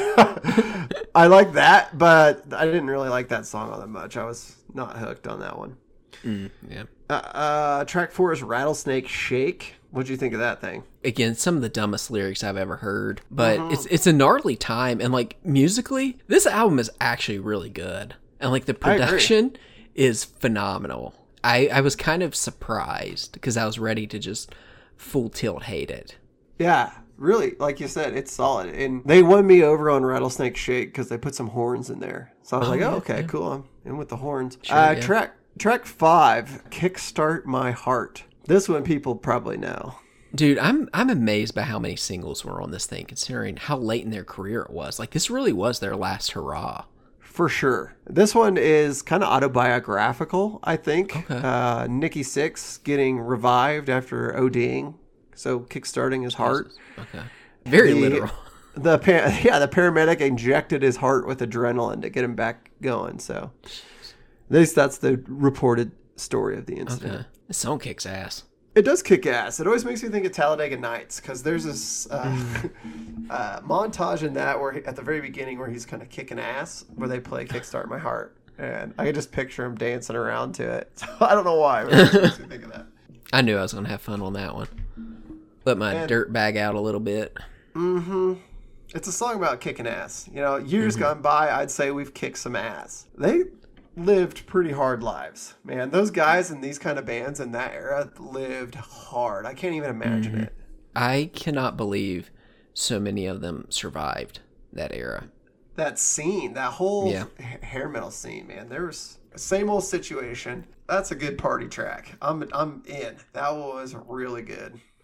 I, I like that, but I didn't really like that song all that much. I was not hooked on that one. Mm, yeah. Uh, uh, track four is Rattlesnake Shake. What'd you think of that thing? Again, some of the dumbest lyrics I've ever heard, but uh-huh. it's it's a gnarly time, and like musically, this album is actually really good, and like the production is phenomenal. I I was kind of surprised because I was ready to just full tilt hate it. Yeah, really, like you said, it's solid, and they won me over on Rattlesnake Shake because they put some horns in there. So I was oh, like, oh, yeah, okay, yeah. cool, I'm in with the horns. Sure, uh, yeah. Track track five, Kickstart My Heart. This one people probably know. Dude, I'm I'm amazed by how many singles were on this thing, considering how late in their career it was. Like, this really was their last hurrah. For sure. This one is kind of autobiographical, I think. Okay. Uh, Nikki Sixx getting revived after ODing, so kickstarting his heart. Okay. Very the, literal. The yeah, the paramedic injected his heart with adrenaline to get him back going. So, at least that's the reported story of the incident. Okay. This song kicks ass. It does kick ass. It always makes me think of Talladega Nights because there's this uh, uh, montage in that where he, at the very beginning where he's kind of kicking ass, where they play "Kickstart My Heart," and I can just picture him dancing around to it. So I don't know why, but it just makes me think of that. I knew I was gonna have fun on that one. Let my and, dirt bag out a little bit. Mm-hmm. It's a song about kicking ass. You know, years mm-hmm. gone by, I'd say we've kicked some ass. They lived pretty hard lives, man. Those guys in these kind of bands in that era lived hard. I can't even imagine mm-hmm. it. I cannot believe so many of them survived that era. That scene, that whole yeah. hair metal scene, man. There was same old situation. That's a good party track. I'm I'm in. That was really good.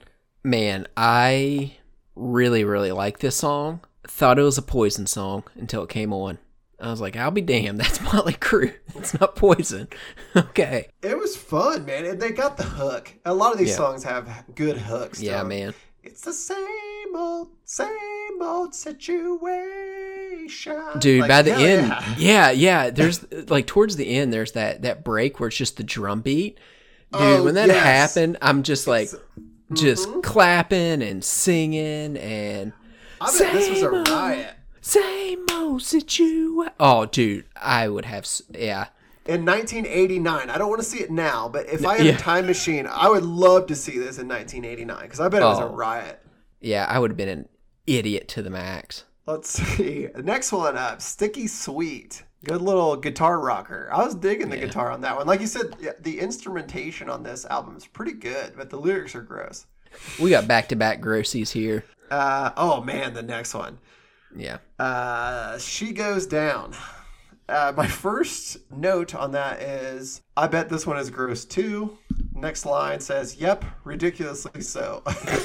Man, I really, really like this song. Thought it was a Poison song until it came on. I was like, I'll be damned. That's Motley Crue. It's not Poison. Okay. It was fun, man. And they got the hook. A lot of these Yeah. songs have good hooks. Yeah, though. man. It's the same old, same old situation. Dude, Like, by the hell end, yeah. yeah, yeah. There's like towards the end, there's that that break where it's just the drum beat. Dude, Oh, when that yes. happened, I'm just like, just clapping and singing and. I bet this was a Same old- riot. Same old situation. Oh, dude, I would have. s- Yeah, In nineteen eighty-nine, I don't want to see it now, but if I had Yeah. a time machine, I would love to see this in nineteen eighty-nine because I bet it was a Oh. riot. yeah, I would have been an idiot to the max. Let's see. The next one up, Sticky Sweet. Good little guitar rocker. I was digging the Yeah. guitar on that one. Like you said, yeah, the instrumentation on this album is pretty good, but the lyrics are gross. We got back to back grossies here. Uh, oh, man, the next one. Yeah. Uh, She Goes Down. Uh, my first note on that is, I bet this one is gross too. Next line says, yep, ridiculously so.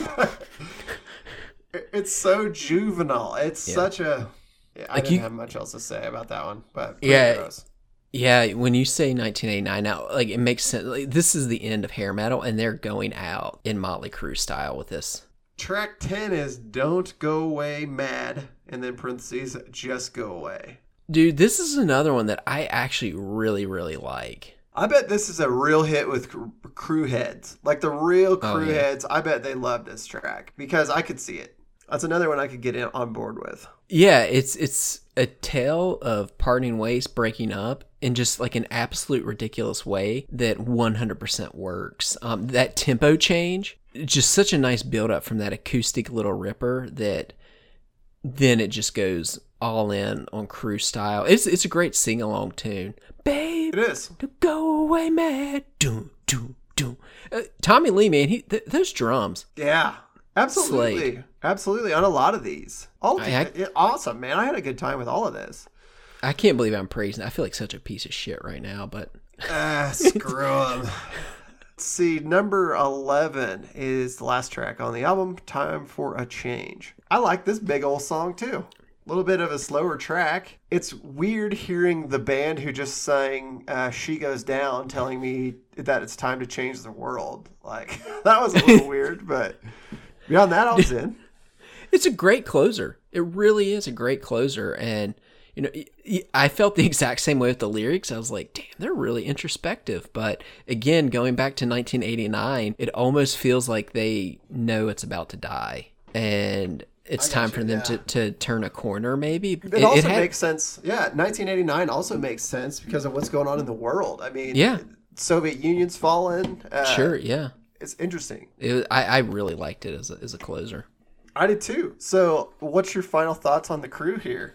It's so juvenile. It's Yeah. such a... Yeah, I Like didn't you- have much else to say about that one, but pretty Yeah. gross. Yeah, when you say nineteen eighty-nine, now like it makes sense. Like, this is the end of hair metal, and they're going out in Motley Crue style with this. Track ten is Don't Go Away Mad, and then parentheses, Just Go Away. Dude, this is another one that I actually really, really like. I bet this is a real hit with cr- crew heads. Like the real crew Oh, yeah. heads, I bet they love this track because I could see it. That's another one I could get in, on board with. Yeah, it's it's a tale of parting ways, breaking up, in just like an absolute ridiculous way that one hundred percent works. Um, that tempo change, just such a nice build up from that acoustic little ripper that then it just goes all in on Crew style. It's it's a great sing along tune. Babe, It is. to go away mad. Doom, doom, doom. Uh, Tommy Lee, man, he th- those drums. Yeah. Absolutely. Slade. Absolutely. On a lot of these. All of I- these. yeah, awesome, man. I had a good time with all of this. I can't believe I'm praising. I feel like such a piece of shit right now, but Ah, screw them. Let's see. Number eleven is the last track on the album, Time for a Change. I like this big old song too. A little bit of a slower track. It's weird hearing the band who just sang uh, She Goes Down telling me that it's time to change the world. Like, that was a little weird, but beyond that, I was in. it's a great closer. It really is a great closer. And, you know, y- y- I felt the exact same way with the lyrics. I was like, damn, they're really introspective. But again, going back to nineteen eighty-nine, it almost feels like they know it's about to die. And it's I got time you, for them yeah. to, to turn a corner, maybe. It, also had- makes sense. Yeah, nineteen eighty-nine also makes sense because of what's going on in the world. I mean, Yeah. Soviet Union's fallen. Uh, Sure, yeah. It's interesting. It was, I, I really liked it as a, as a closer. I did too. So, what's your final thoughts on the crew here?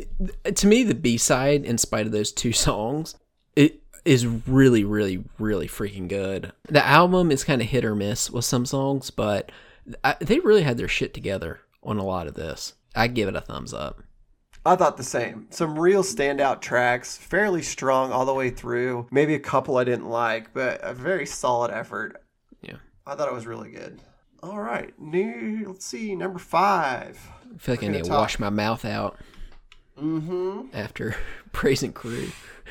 To me, the B side, in spite of those two songs, it is really, really, really freaking good. The album is kind of hit or miss with some songs, but I, they really had their shit together on a lot of this. I give it a thumbs up. I thought the same. Some real standout tracks, fairly strong all the way through. Maybe a couple I didn't like, but a very solid effort. Yeah, I thought it was really good. All right, new. Let's see, number five. I feel like I We're need gonna to talk- wash my mouth out Mm-hmm. after praising Crew.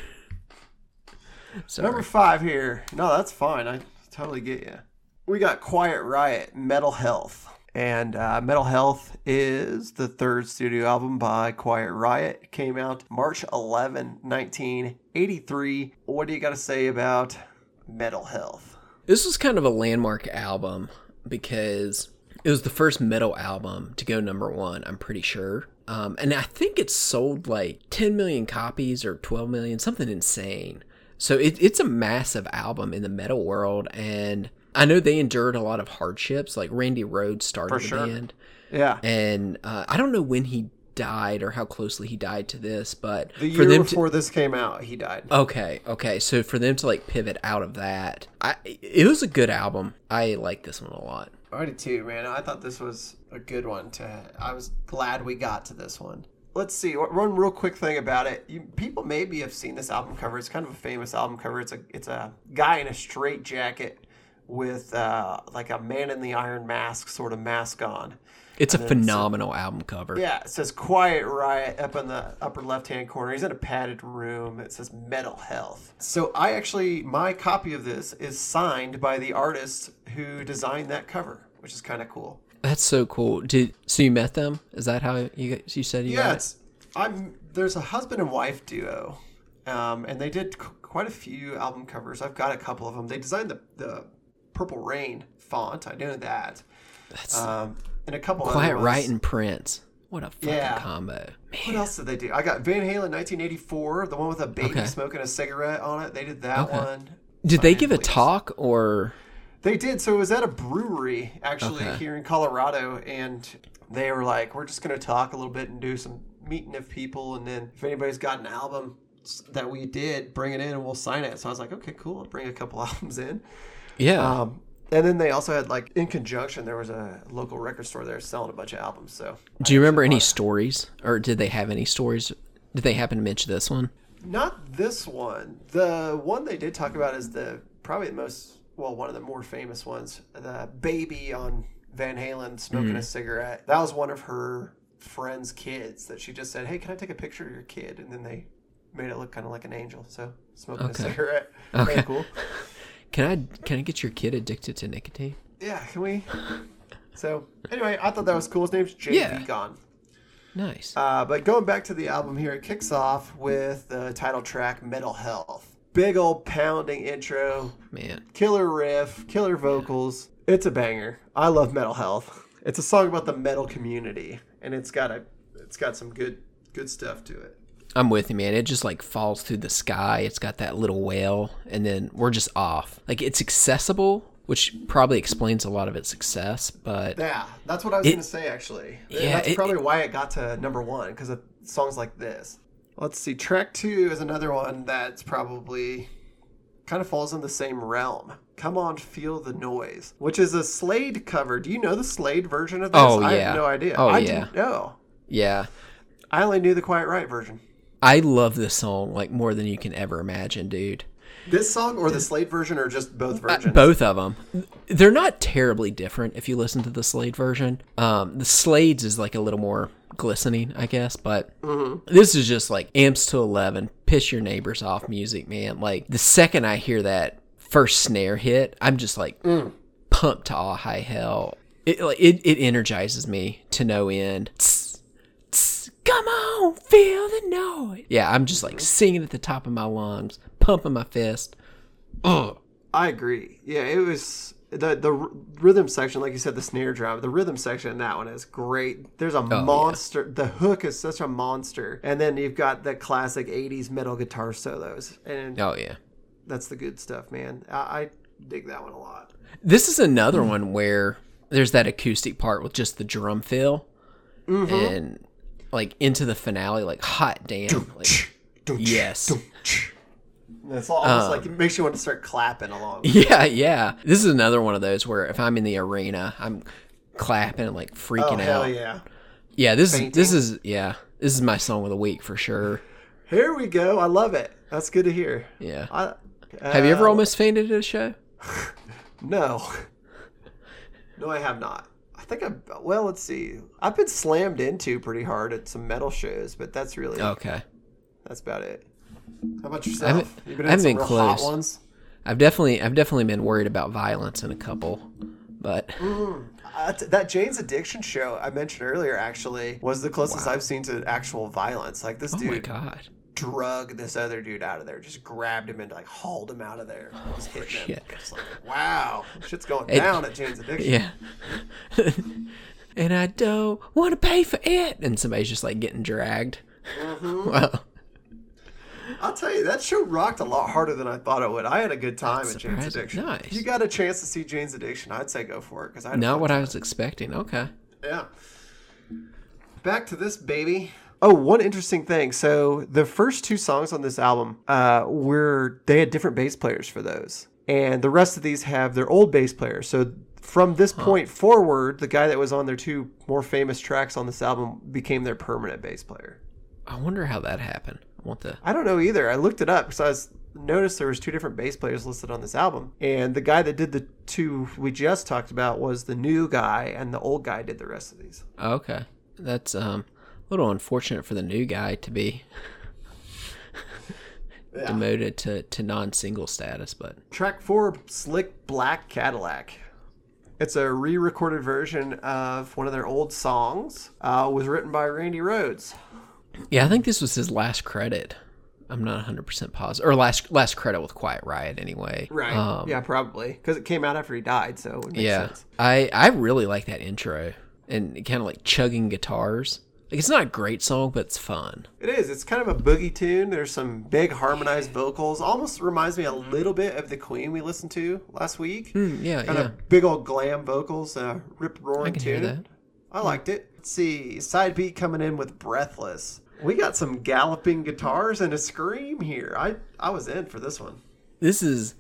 Sorry. Number five here. No, that's fine. I totally get you. We got Quiet Riot, Metal Health. And uh, Metal Health is the third studio album by Quiet Riot. It came out March eleventh, nineteen eighty-three. What do you got to say about Metal Health? This was kind of a landmark album because it was the first metal album to go number one, I'm pretty sure. Um, and I think it sold like ten million copies or twelve million, something insane. So it, it's a massive album in the metal world. And I know they endured a lot of hardships. Like Randy Rhoads started For the sure. band. Yeah. And uh, I don't know when he died or how closely he died to this, but The for year them to, before this came out, he died. Okay, okay. So for them to like pivot out of that, I it was a good album. I like this one a lot. I did too, man. I thought this was a good one. To I was glad we got to this one. Let's see. One real quick thing about it. You, people maybe have seen this album cover. It's kind of a famous album cover. It's a it's a guy in a straight jacket with uh, like a Man in the Iron Mask sort of mask on. It's And a then it phenomenal album cover. Yeah, it says Quiet Riot up in the upper left-hand corner. He's in a padded room. It says Metal Health. So I actually, my copy of this is signed by the artist who designed that cover, which is kind of cool. That's so cool. Did so you met them? Is that how you you said you Yeah, got it? it's, I'm, there's a husband and wife duo, um, and they did c- quite a few album covers. I've got a couple of them. They designed the, the Purple Rain font. I know that. That's Um, and a couple Quiet other ones. Riot and Prince. What a fucking Yeah. combo. What Man. else did they do? I got Van Halen nineteen eighty-four, the one with a baby Okay. smoking a cigarette on it. They did that Okay. one. Did they Fine, give a please. talk or They did. So it was at a brewery, actually, Okay. here in Colorado. And they were like, we're just going to talk a little bit and do some meeting of people. And then if anybody's got an album that we did, bring it in and we'll sign it. So I was like, okay, cool. I'll bring a couple albums in. yeah? Um, and then they also had, like, in conjunction, there was a local record store there selling a bunch of albums. So Do you remember I any bought- stories, or did they have any stories? Did they happen to mention this one? Not this one. The one they did talk about is the probably the most, well, one of the more famous ones. The baby on Van Halen smoking a cigarette. That was one of her friend's kids that she just said, "Hey, can I take a picture of your kid?" And then they made it look kind of like an angel. So smoking Okay. a cigarette. Okay. Very cool. Can I can I get your kid addicted to nicotine? Yeah, can we? So anyway, I thought that was cool. His name's Jay Yeah. Vegon. Nice. Uh, but going back to the album here, it kicks off with the title track, Metal Health. Big old pounding intro, Man. killer riff, killer vocals. It's a banger. I love Metal Health. It's a song about the metal community, and it's got a, it's got some good, good stuff to it. I'm with you, man. It just like falls through the sky. It's got that little wail, and then we're just off. Like it's accessible, which probably explains a lot of its success. But Yeah, that's what I was It- going to say, actually. Yeah, that's it- probably why it got to number one, because of songs like this. Let's see. Track two is another one that's probably kind of falls in the same realm. Come On, Feel the Noise, which is a Slade cover. Do you know the Slade version of this? Oh, I yeah. have no idea. Oh, I yeah. didn't know. yeah, I only knew the Quiet Riot version. I love this song like more than you can ever imagine, dude. This song or the Slade version or just both Uh, versions? both of them. They're not terribly different if you listen to the Slade version. Um, the Slade's is like a little more glistening, I guess, but this is just like amps to eleven, piss your neighbors off music, man. Like the second I hear that first snare hit, I'm just like pumped to all high hell. It, like, it it energizes me to no end. Tss, tss, come on, feel the noise. Yeah, I'm just like singing at the top of my lungs, pumping my fist. Ugh. I agree. Yeah, it was the the r- rhythm section, like you said, the snare drum. The rhythm section in that one is great. There's a yeah. monster. The hook is such a monster, and then you've got the classic eighties metal guitar solos, and Oh yeah. that's the good stuff, man. I, I dig that one a lot. This is another one where there's that acoustic part with just the drum fill, and like into the finale, like hot damn, like, yes, It's almost Um, like it makes you want to start clapping along. yeah, yeah. This is another one of those where if I'm in the arena, I'm clapping and like Oh freaking hell out. yeah! Yeah, this is Fainting. this is yeah, this is my song of the week for sure. Here we go. I love it. That's good to hear. Yeah. I, Have you ever uh, almost fainted at a show? No. No, I have not. I think I, well, let's see. I've been slammed into pretty hard at some metal shows, but that's really, Okay. that's about it. How about I yourself? haven't- You've been I in haven't some been real hot close. ones? I've definitely I've definitely been worried about violence in a couple, but Uh, t- that Jane's Addiction show I mentioned earlier actually was the closest Wow. I've seen to actual violence. Like this oh dude my god. drug this other dude out of there, just grabbed him and like hauled him out of there. Just hitting him. shit. Just like, wow, shit's going It- down at Jane's Addiction. Yeah. And I don't want to pay for it. And somebody's just like getting dragged. Mm-hmm. Wow. I'll tell you, that show rocked a lot harder than I thought it would. I had a good time That's at Jane's surprising. Addiction. Nice. If you got a chance to see Jane's Addiction, I'd say go for it because I had a Not fun what I time. was expecting. Okay. Yeah. Back to this baby. Oh, one interesting thing. So the first two songs on this album uh, were they had different bass players for those, and the rest of these have their old bass players. So from this point forward, the guy that was on their two more famous tracks on this album became their permanent bass player. I wonder how that happened. I want the. I don't know either. I looked it up because I was noticed there was two different bass players listed on this album. And the guy that did the two we just talked about was the new guy, and the old guy did the rest of these. Okay. That's um, a little unfortunate for the new guy to be yeah. demoted to, to non-single status. But track four, Slick Black Cadillac. It's a re-recorded version of one of their old songs. Uh, was written by Randy Rhoads. Yeah, I think this was his last credit. I'm not one hundred percent positive. Or last last credit with Quiet Riot, anyway. Right. Um, yeah, probably. Because it came out after he died, so it would make yeah, sense. I, I really like that intro. And kind of like chugging guitars. Like, it's not a great song, but it's fun. It is. It's kind of a boogie tune. There's some big harmonized vocals. Almost reminds me a little bit of the Queen we listened to last week. Mm, yeah, kind yeah. of big old glam vocals. Uh, rip roaring I can tune. hear that. I liked it. Let's see. Side beat coming in with Breathless. We got some galloping guitars and a scream here. I, I was in for this one. This is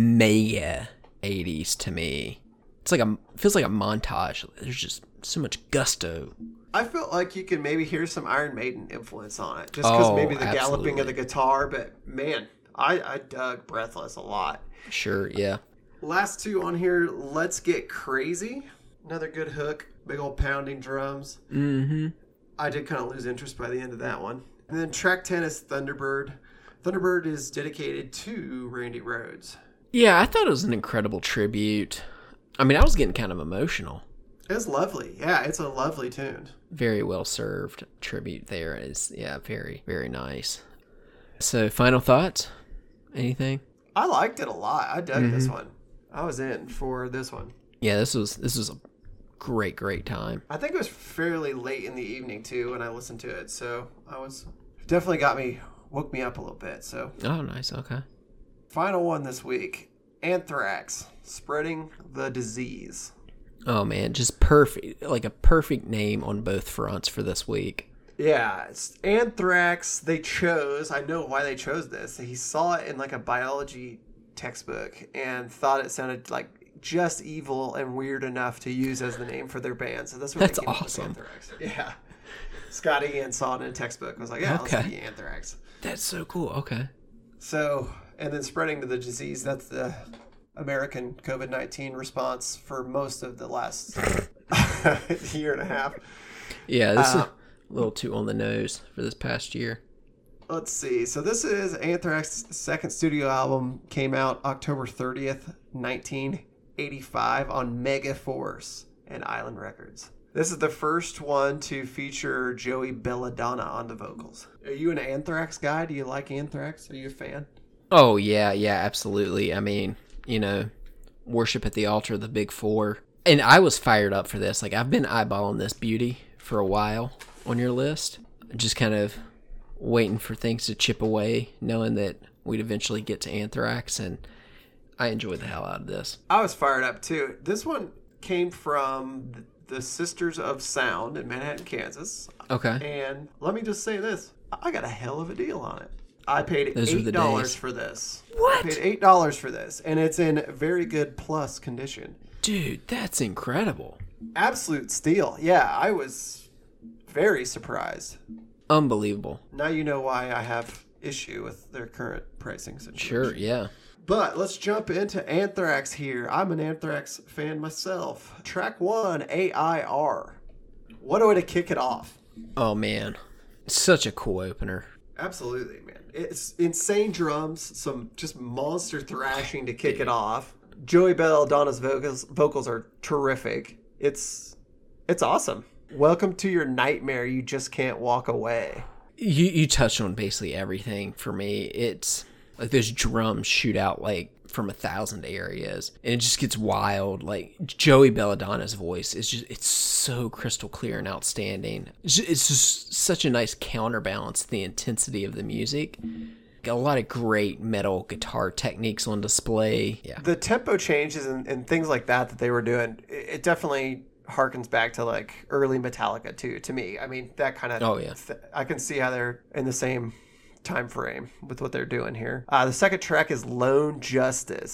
mega eighties to me. It's like a feels like a montage. There's just so much gusto. I felt like you could maybe hear some Iron Maiden influence on it, just because oh, maybe the absolutely. galloping of the guitar. But man, I, I dug Breathless a lot. Sure, yeah. Last two on here, Let's Get Crazy. Another good hook. Big old pounding drums. Mm-hmm. I did kind of lose interest by the end of that one. And then track ten is Thunderbird. Thunderbird is dedicated to Randy Rhoads. Yeah, I thought it was an incredible tribute. I mean, I was getting kind of emotional. It's lovely. Yeah, it's a lovely tune. Very well served tribute there. Is yeah, very, very nice. So, final thoughts? Anything? I liked it a lot. I dug mm-hmm. this one. I was in for this one. Yeah, this was this was a great, great time. I think it was fairly late in the evening too when I listened to it, so I was definitely got me woke me up a little bit. So oh, nice. Okay. Final one this week: Anthrax, Spreading the Disease. Oh man, just perfect, like a perfect name on both fronts for this week. Yeah, it's Anthrax. They chose. I know why they chose this. He saw it in like a biology textbook and thought it sounded like just evil and weird enough to use as the name for their band. So that's what that's they came awesome. Up with Anthrax. Yeah, Scotty Ian saw it in a textbook. I was like, yeah, okay. let's be Anthrax. That's so cool. Okay. So, and then Spreading to the Disease. That's the American COVID nineteen response for most of the last year and a half. Yeah, this uh, is a little too on the nose for this past year. Let's see. So this is Anthrax's second studio album. Came out October thirtieth, nineteen eighty-five on Megaforce and Island Records. This is the first one to feature Joey Belladonna on the vocals. Are you an Anthrax guy? Do you like Anthrax? Are you a fan? Oh, yeah, yeah, absolutely. I mean, you know, worship at the altar of the big four. And I was fired up for this. Like, I've been eyeballing this beauty for a while on your list. Just kind of waiting for things to chip away, knowing that we'd eventually get to Anthrax, and I enjoyed the hell out of this. I was fired up, too. This one came from the Sisters of Sound in Manhattan, Kansas. Okay. And let me just say this. I got a hell of a deal on it. I paid Those eight dollars days. for this. What? I paid eight dollars for this, and it's in very good plus condition. Dude, that's incredible. Absolute steal. Yeah, I was very surprised. Unbelievable. Now you know why I have issue with their current pricing situation. Sure, yeah. But let's jump into Anthrax here. I'm an Anthrax fan myself. Track one, A I R. What a way to kick it off. Oh, man. Such a cool opener. Absolutely, man. It's insane drums, some just monster thrashing to kick it off. Joey Belladonna's vocals vocals are terrific. It's it's awesome. Welcome to your nightmare. You just can't walk away. You you touched on basically everything for me. It's like those drums shoot out like from a thousand areas, and it just gets wild. Like Joey Belladonna's voice is just it's so crystal clear and outstanding. It's just, it's just such a nice counterbalance to the intensity of the music. Got a lot of great metal guitar techniques on display. Yeah, the tempo changes and, and things like that that they were doing, it definitely harkens back to like early Metallica too. To me, I mean that kind of. Oh yeah, th- I can see how they're in the same time frame with what they're doing here. Uh, the second track is Lone Justice.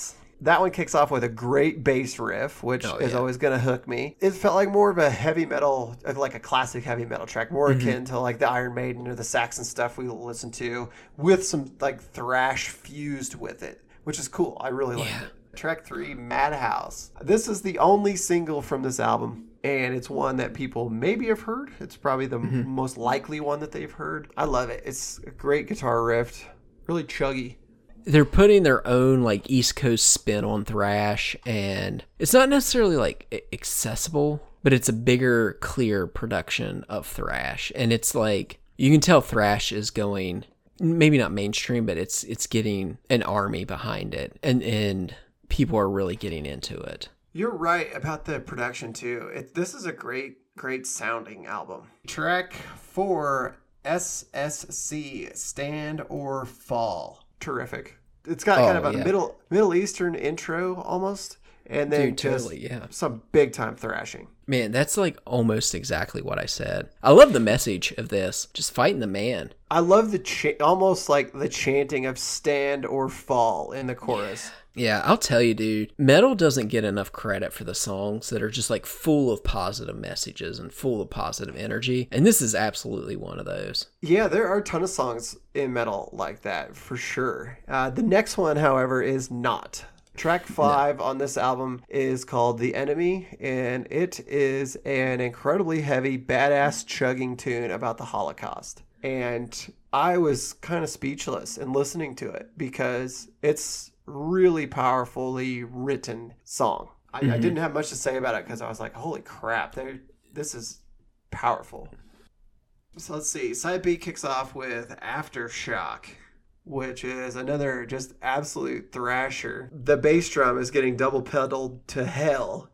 That one kicks off with a great bass riff, which Oh, is yeah. always going to hook me. It felt like more of a heavy metal, like a classic heavy metal track, more Mm-hmm. akin to like the Iron Maiden or the Saxon stuff we listen to, with some like thrash fused with it, which is cool. I really like Yeah. it. Track three, Madhouse. This is the only single from this album, and it's one that people maybe have heard. It's probably the Mm-hmm. most likely one that they've heard. I love it. It's a great guitar riff, really chuggy. They're putting their own like East Coast spin on thrash, and it's not necessarily like a- accessible, but it's a bigger, clear production of thrash, and it's like you can tell thrash is going maybe not mainstream, but it's it's getting an army behind it, and and people are really getting into it. You're right about the production too. It, this is a great, great sounding album. Track four, S S C, Stand or Fall. Terrific. It's got Oh, kind of a yeah. middle Middle Eastern intro almost, and then Dude, just totally, yeah. some big time thrashing. Man, that's like almost exactly what I said. I love the message of this. Just fighting the man. I love the ch- almost like the chanting of "Stand or Fall" in the chorus. Yeah, I'll tell you, dude, metal doesn't get enough credit for the songs that are just like full of positive messages and full of positive energy. And this is absolutely one of those. Yeah, there are a ton of songs in metal like that for sure. Uh, the next one, however, is not. Track five on this album is called The Enemy, and it is an incredibly heavy, badass chugging tune about the Holocaust. And I was kind of speechless in listening to it because it's really powerfully written song. I, I didn't have much to say about it because I was like, holy crap, there, this is powerful. So let's see. Side B kicks off with Aftershock, which is another just absolute thrasher. The bass drum is getting double pedaled to hell.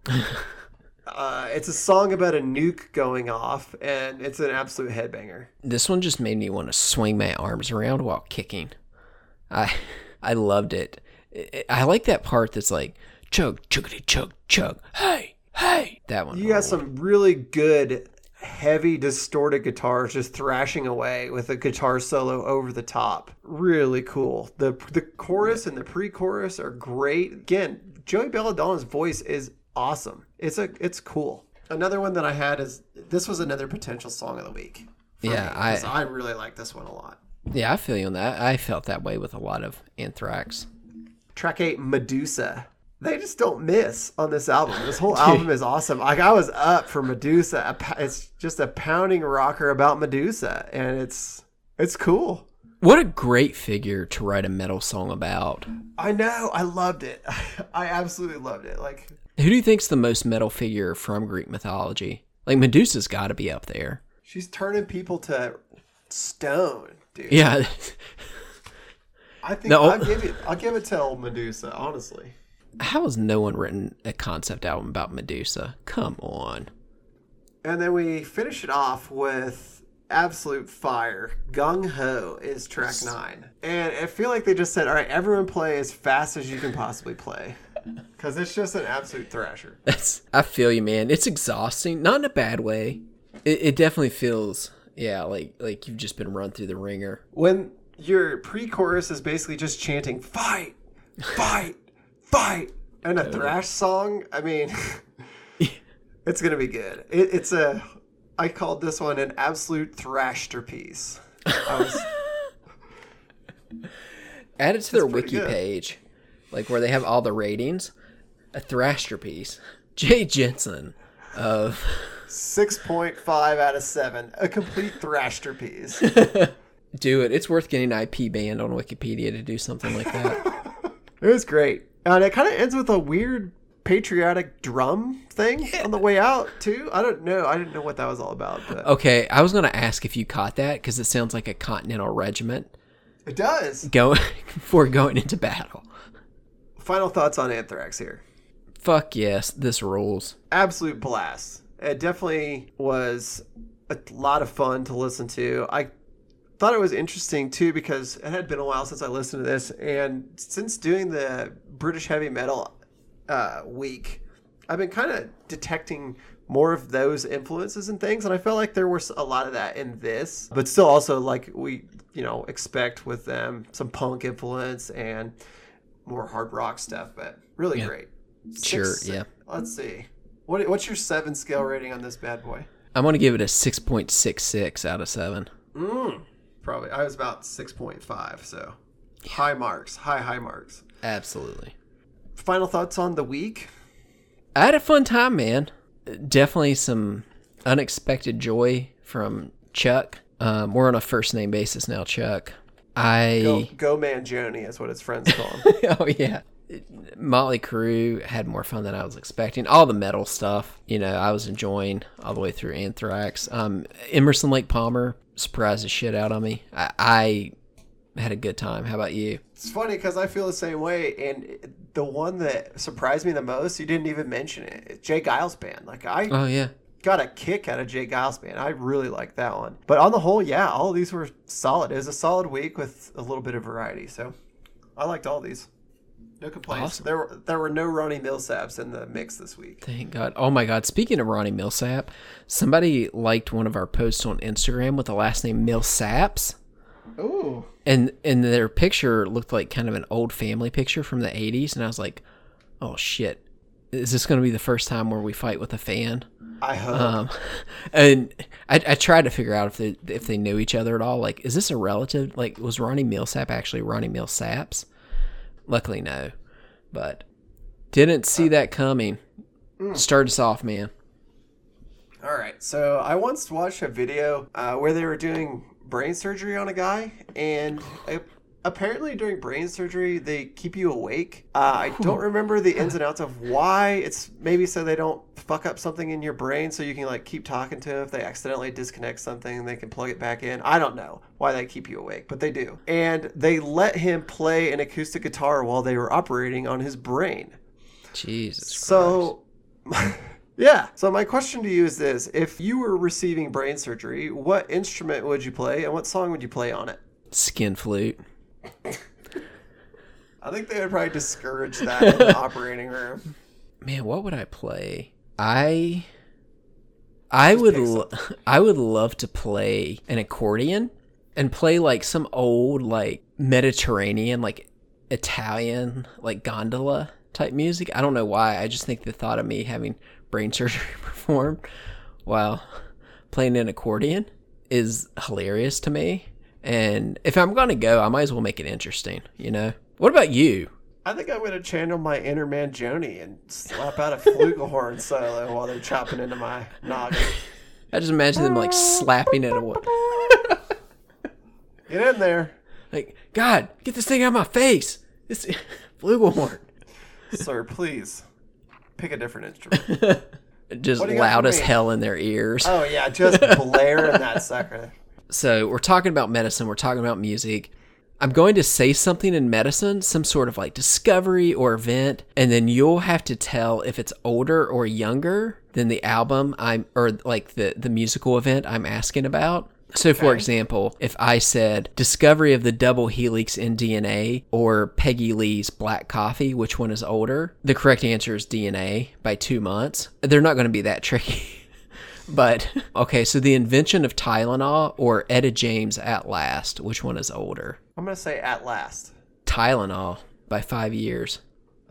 uh, it's a song about a nuke going off, and it's an absolute headbanger. This one just made me want to swing my arms around while kicking. I I loved it. I- I like that part that's like, chug, chuggity, chug, chug, hey, hey. That one. You got ruled. some really good, heavy, distorted guitars just thrashing away with a guitar solo over the top. Really cool. The the chorus and the pre-chorus are great. Again, Joey Belladonna's voice is awesome. It's a it's cool. Another one that I had is this was another potential song of the week. for Yeah, me, I- 'cause I really like this one a lot. Yeah, I feel you on that. I felt that way with a lot of Anthrax. Track eight, Medusa. They just don't miss on this album. This whole album is awesome. Like I was up for Medusa. A pa- It's just a pounding rocker about Medusa, and it's it's cool. What a great figure to write a metal song about. I know. I loved it. I absolutely loved it. Like Who do you think's the most metal figure from Greek mythology? Like Medusa's got to be up there. she's turning people to stone, dude. Yeah. I think No. I'll give it. I'll give it to old Medusa. Honestly. How has no one written a concept album about Medusa? Come on. And then we finish it off with absolute fire. Gung Ho is track nine. And I feel like they just said, all right, everyone play as fast as you can possibly play. Because it's just an absolute thrasher. That's I feel you, man. It's exhausting, not in a bad way. It, it definitely feels, yeah, like like you've just been run through the ringer. When your pre-chorus is basically just chanting, fight, fight, fight, and a thrash song, I mean, it's going to be good. It, it's a, I called this one an absolute thrashterpiece. I was, Add it to their pretty wiki good. page, like where they have all the ratings. A thrasher piece. Jay Jensen of six point five out of seven. A complete thrashter piece. do it. It's worth getting I P banned on Wikipedia to do something like that. It was great. And it kind of ends with a weird patriotic drum thing on the way out, too. I don't know. I didn't know what that was all about. But Okay, I was gonna ask if you caught that because it sounds like a Continental Regiment it does. going before going into battle. Final thoughts on Anthrax here. Fuck yes, this rules. Absolute blast. It definitely was a lot of fun to listen to. I thought it was interesting too because it had been a while since I listened to this, and since doing the British heavy metal uh, week, I've been kind of detecting more of those influences and things, and I felt like there was a lot of that in this, but still also like we you know expect with them some punk influence and more hard rock stuff, but really Yeah. great. Six, Sure, yeah. Let's see. What what's your seven scale rating on this bad boy? I'm going to give it a six point six six out of seven. Mm, probably. I was about six point five, so high marks, high high marks. Absolutely. Final thoughts on the week? I had a fun time, man. Definitely some unexpected joy from Chuck. Um, we're on a first name basis now, Chuck. I Go, go man Joni is what his friends call him. oh yeah. Motley Crue had more fun than I was expecting. All the metal stuff, you know, I was enjoying all the way through Anthrax. Um, Emerson Lake Palmer surprised the shit out of me. I, I had a good time. How about you? It's funny because I feel the same way, and the one that surprised me the most, you didn't even mention it. It's Jay Giles Band. Like I Oh yeah. got a kick out of Jay Giles Band. I really like that one. But on the whole, yeah, all of these were solid. It was a solid week with a little bit of variety. So I liked all these. No complaints. Awesome. There were there were no Ronnie Millsaps in the mix this week. Thank God. Oh my God. Speaking of Ronnie Millsap, somebody liked one of our posts on Instagram with the last name Millsaps. Ooh. And and their picture looked like kind of an old family picture from the eighties. And I was like, oh shit. Is this going to be the first time where we fight with a fan? I hope. Um, and I, I tried to figure out if they if they knew each other at all. Like, is this a relative? Like, was Ronnie Millsap actually Ronnie Millsaps? Luckily, no. But didn't see that coming. Start us off, man. All right. So I once watched a video uh, where they were doing brain surgery on a guy, and uh, apparently during brain surgery they keep you awake. Uh, I don't remember the ins and outs of why. It's maybe so they don't fuck up something in your brain, so you can like keep talking to them. If they accidentally disconnect something, they can plug it back in. I don't know why they keep you awake, but they do. And they let him play an acoustic guitar while they were operating on his brain. Jesus So, yeah. So my question to you is this. If you were receiving brain surgery, what instrument would you play and what song would you play on it? Christ. Skin flute. I think they would probably discourage that in the operating room. Man, what would I play? I I would pick lo- I would love to play an accordion and play like some old like Mediterranean like Italian like gondola type music. I don't know why. I just think the thought of me having brain surgery performed while playing an accordion is hilarious to me. And if I'm going to go, I might as well make it interesting, you know? What about you? I think I'm going to channel my inner man Joni and slap out a flugelhorn solo while they're chopping into my noggin. I just imagine them like slapping at a what? Get in there. Like, God, get this thing out of my face. This flugelhorn. Sir, please. Pick a different instrument. Just What do you got loud for as me? hell in their ears. Oh, yeah. Just blaring that sucker. So we're talking about medicine. We're talking about music. I'm going to say something in medicine, some sort of like discovery or event, and then you'll have to tell if it's older or younger than the album I'm, or like the, the musical event I'm asking about. So for Okay. example, if I said discovery of the double helix in D N A or Peggy Lee's Black Coffee, which one is older? The correct answer is D N A by two months. They're not going to be that tricky. But, okay, so the invention of Tylenol or Etta James At Last, which one is older? I'm going to say At Last. Tylenol by five years.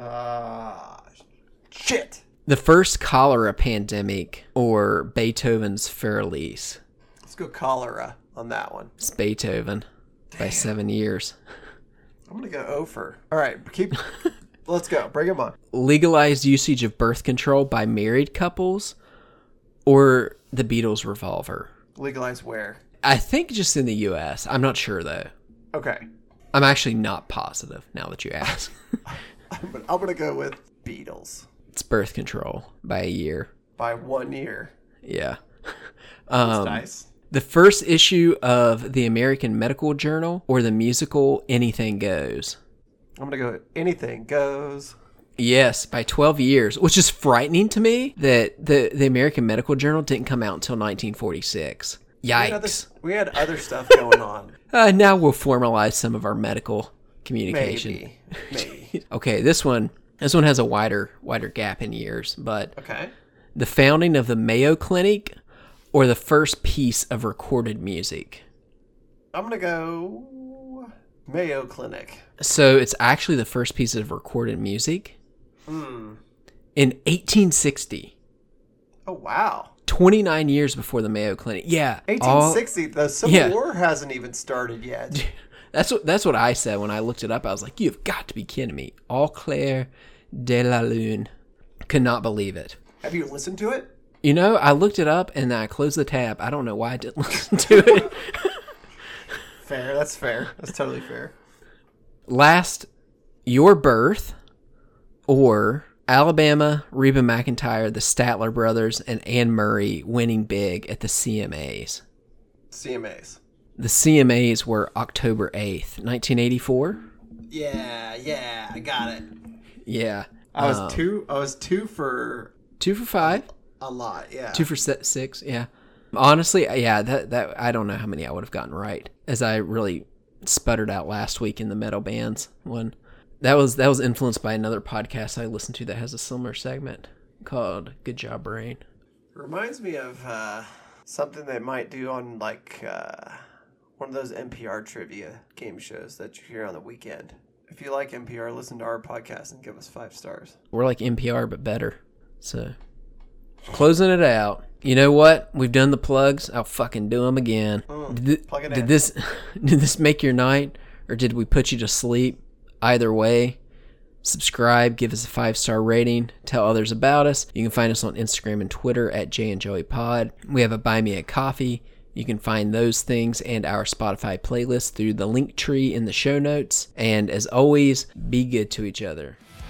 Uh, shit. The first cholera pandemic or Beethoven's Fur-Elise. Let's go cholera on that one. It's Beethoven by seven years. I'm going to go Ophir. All right, keep... Let's go. Bring him on. Legalized usage of birth control by married couples or the Beatles' Revolver. Legalize where? I think just in the U S. I'm not sure, though. Okay. I'm actually not positive now that you ask. I'm gonna, I'm gonna go with Beatles It's birth control by a year. by one year. Yeah. That's Um, nice. The first issue of the American Medical Journal or the musical Anything Goes. I'm gonna go anything goes. Yes, by twelve years, which is frightening to me that the, the American Medical Journal didn't come out until nineteen forty-six. We had, other, Yikes. we had other stuff going on. Uh, now we'll formalize some of our medical communication. Maybe. Maybe. Okay, this one this one has a wider wider gap in years, but Okay. the founding of the Mayo Clinic or the first piece of recorded music. I'm gonna go Mayo Clinic. So it's actually the first piece of recorded music. Hmm. In eighteen sixty. Oh, wow. twenty-nine years before the Mayo Clinic. Yeah. eighteen sixty, all, the Civil yeah. War hasn't even started yet. That's what that's what I said when I looked it up. I was like, you've got to be kidding me. Au clair de la lune. Could not believe it. Have you listened to it? You know, I looked it up and then I closed the tab. I don't know why I didn't listen to it. Fair. That's fair. That's totally fair. Last, Your Birth, or Alabama, Reba McEntire, the Statler brothers, and Anne Murray winning big at the C M As. C M As. The C M As were October eighth, nineteen eighty-four. Yeah, yeah, I got it. Yeah. I was um, two I was two for Two for five? A, a lot, yeah. Two for six, yeah. Honestly, yeah, that that I don't know how many I would have gotten right, as I really sputtered out last week in the metal bands one. That was that was influenced by another podcast I listened to that has a similar segment called Good Job Brain. Reminds me of uh, something they might do on like uh, one of those N P R trivia game shows that you hear on the weekend. If you like N P R, listen to our podcast and give us five stars. We're like N P R, but better. So, closing it out. You know what? We've done the plugs. I'll fucking do them again. Mm, did th- plug it did in. this did this make your night, or did we put you to sleep? Either way, subscribe, give us a five-star rating, tell others about us. You can find us on Instagram and Twitter at Jay and Joey Pod. We have a Buy Me a Coffee. You can find those things and our Spotify playlist through the link tree in the show notes. And as always, be good to each other.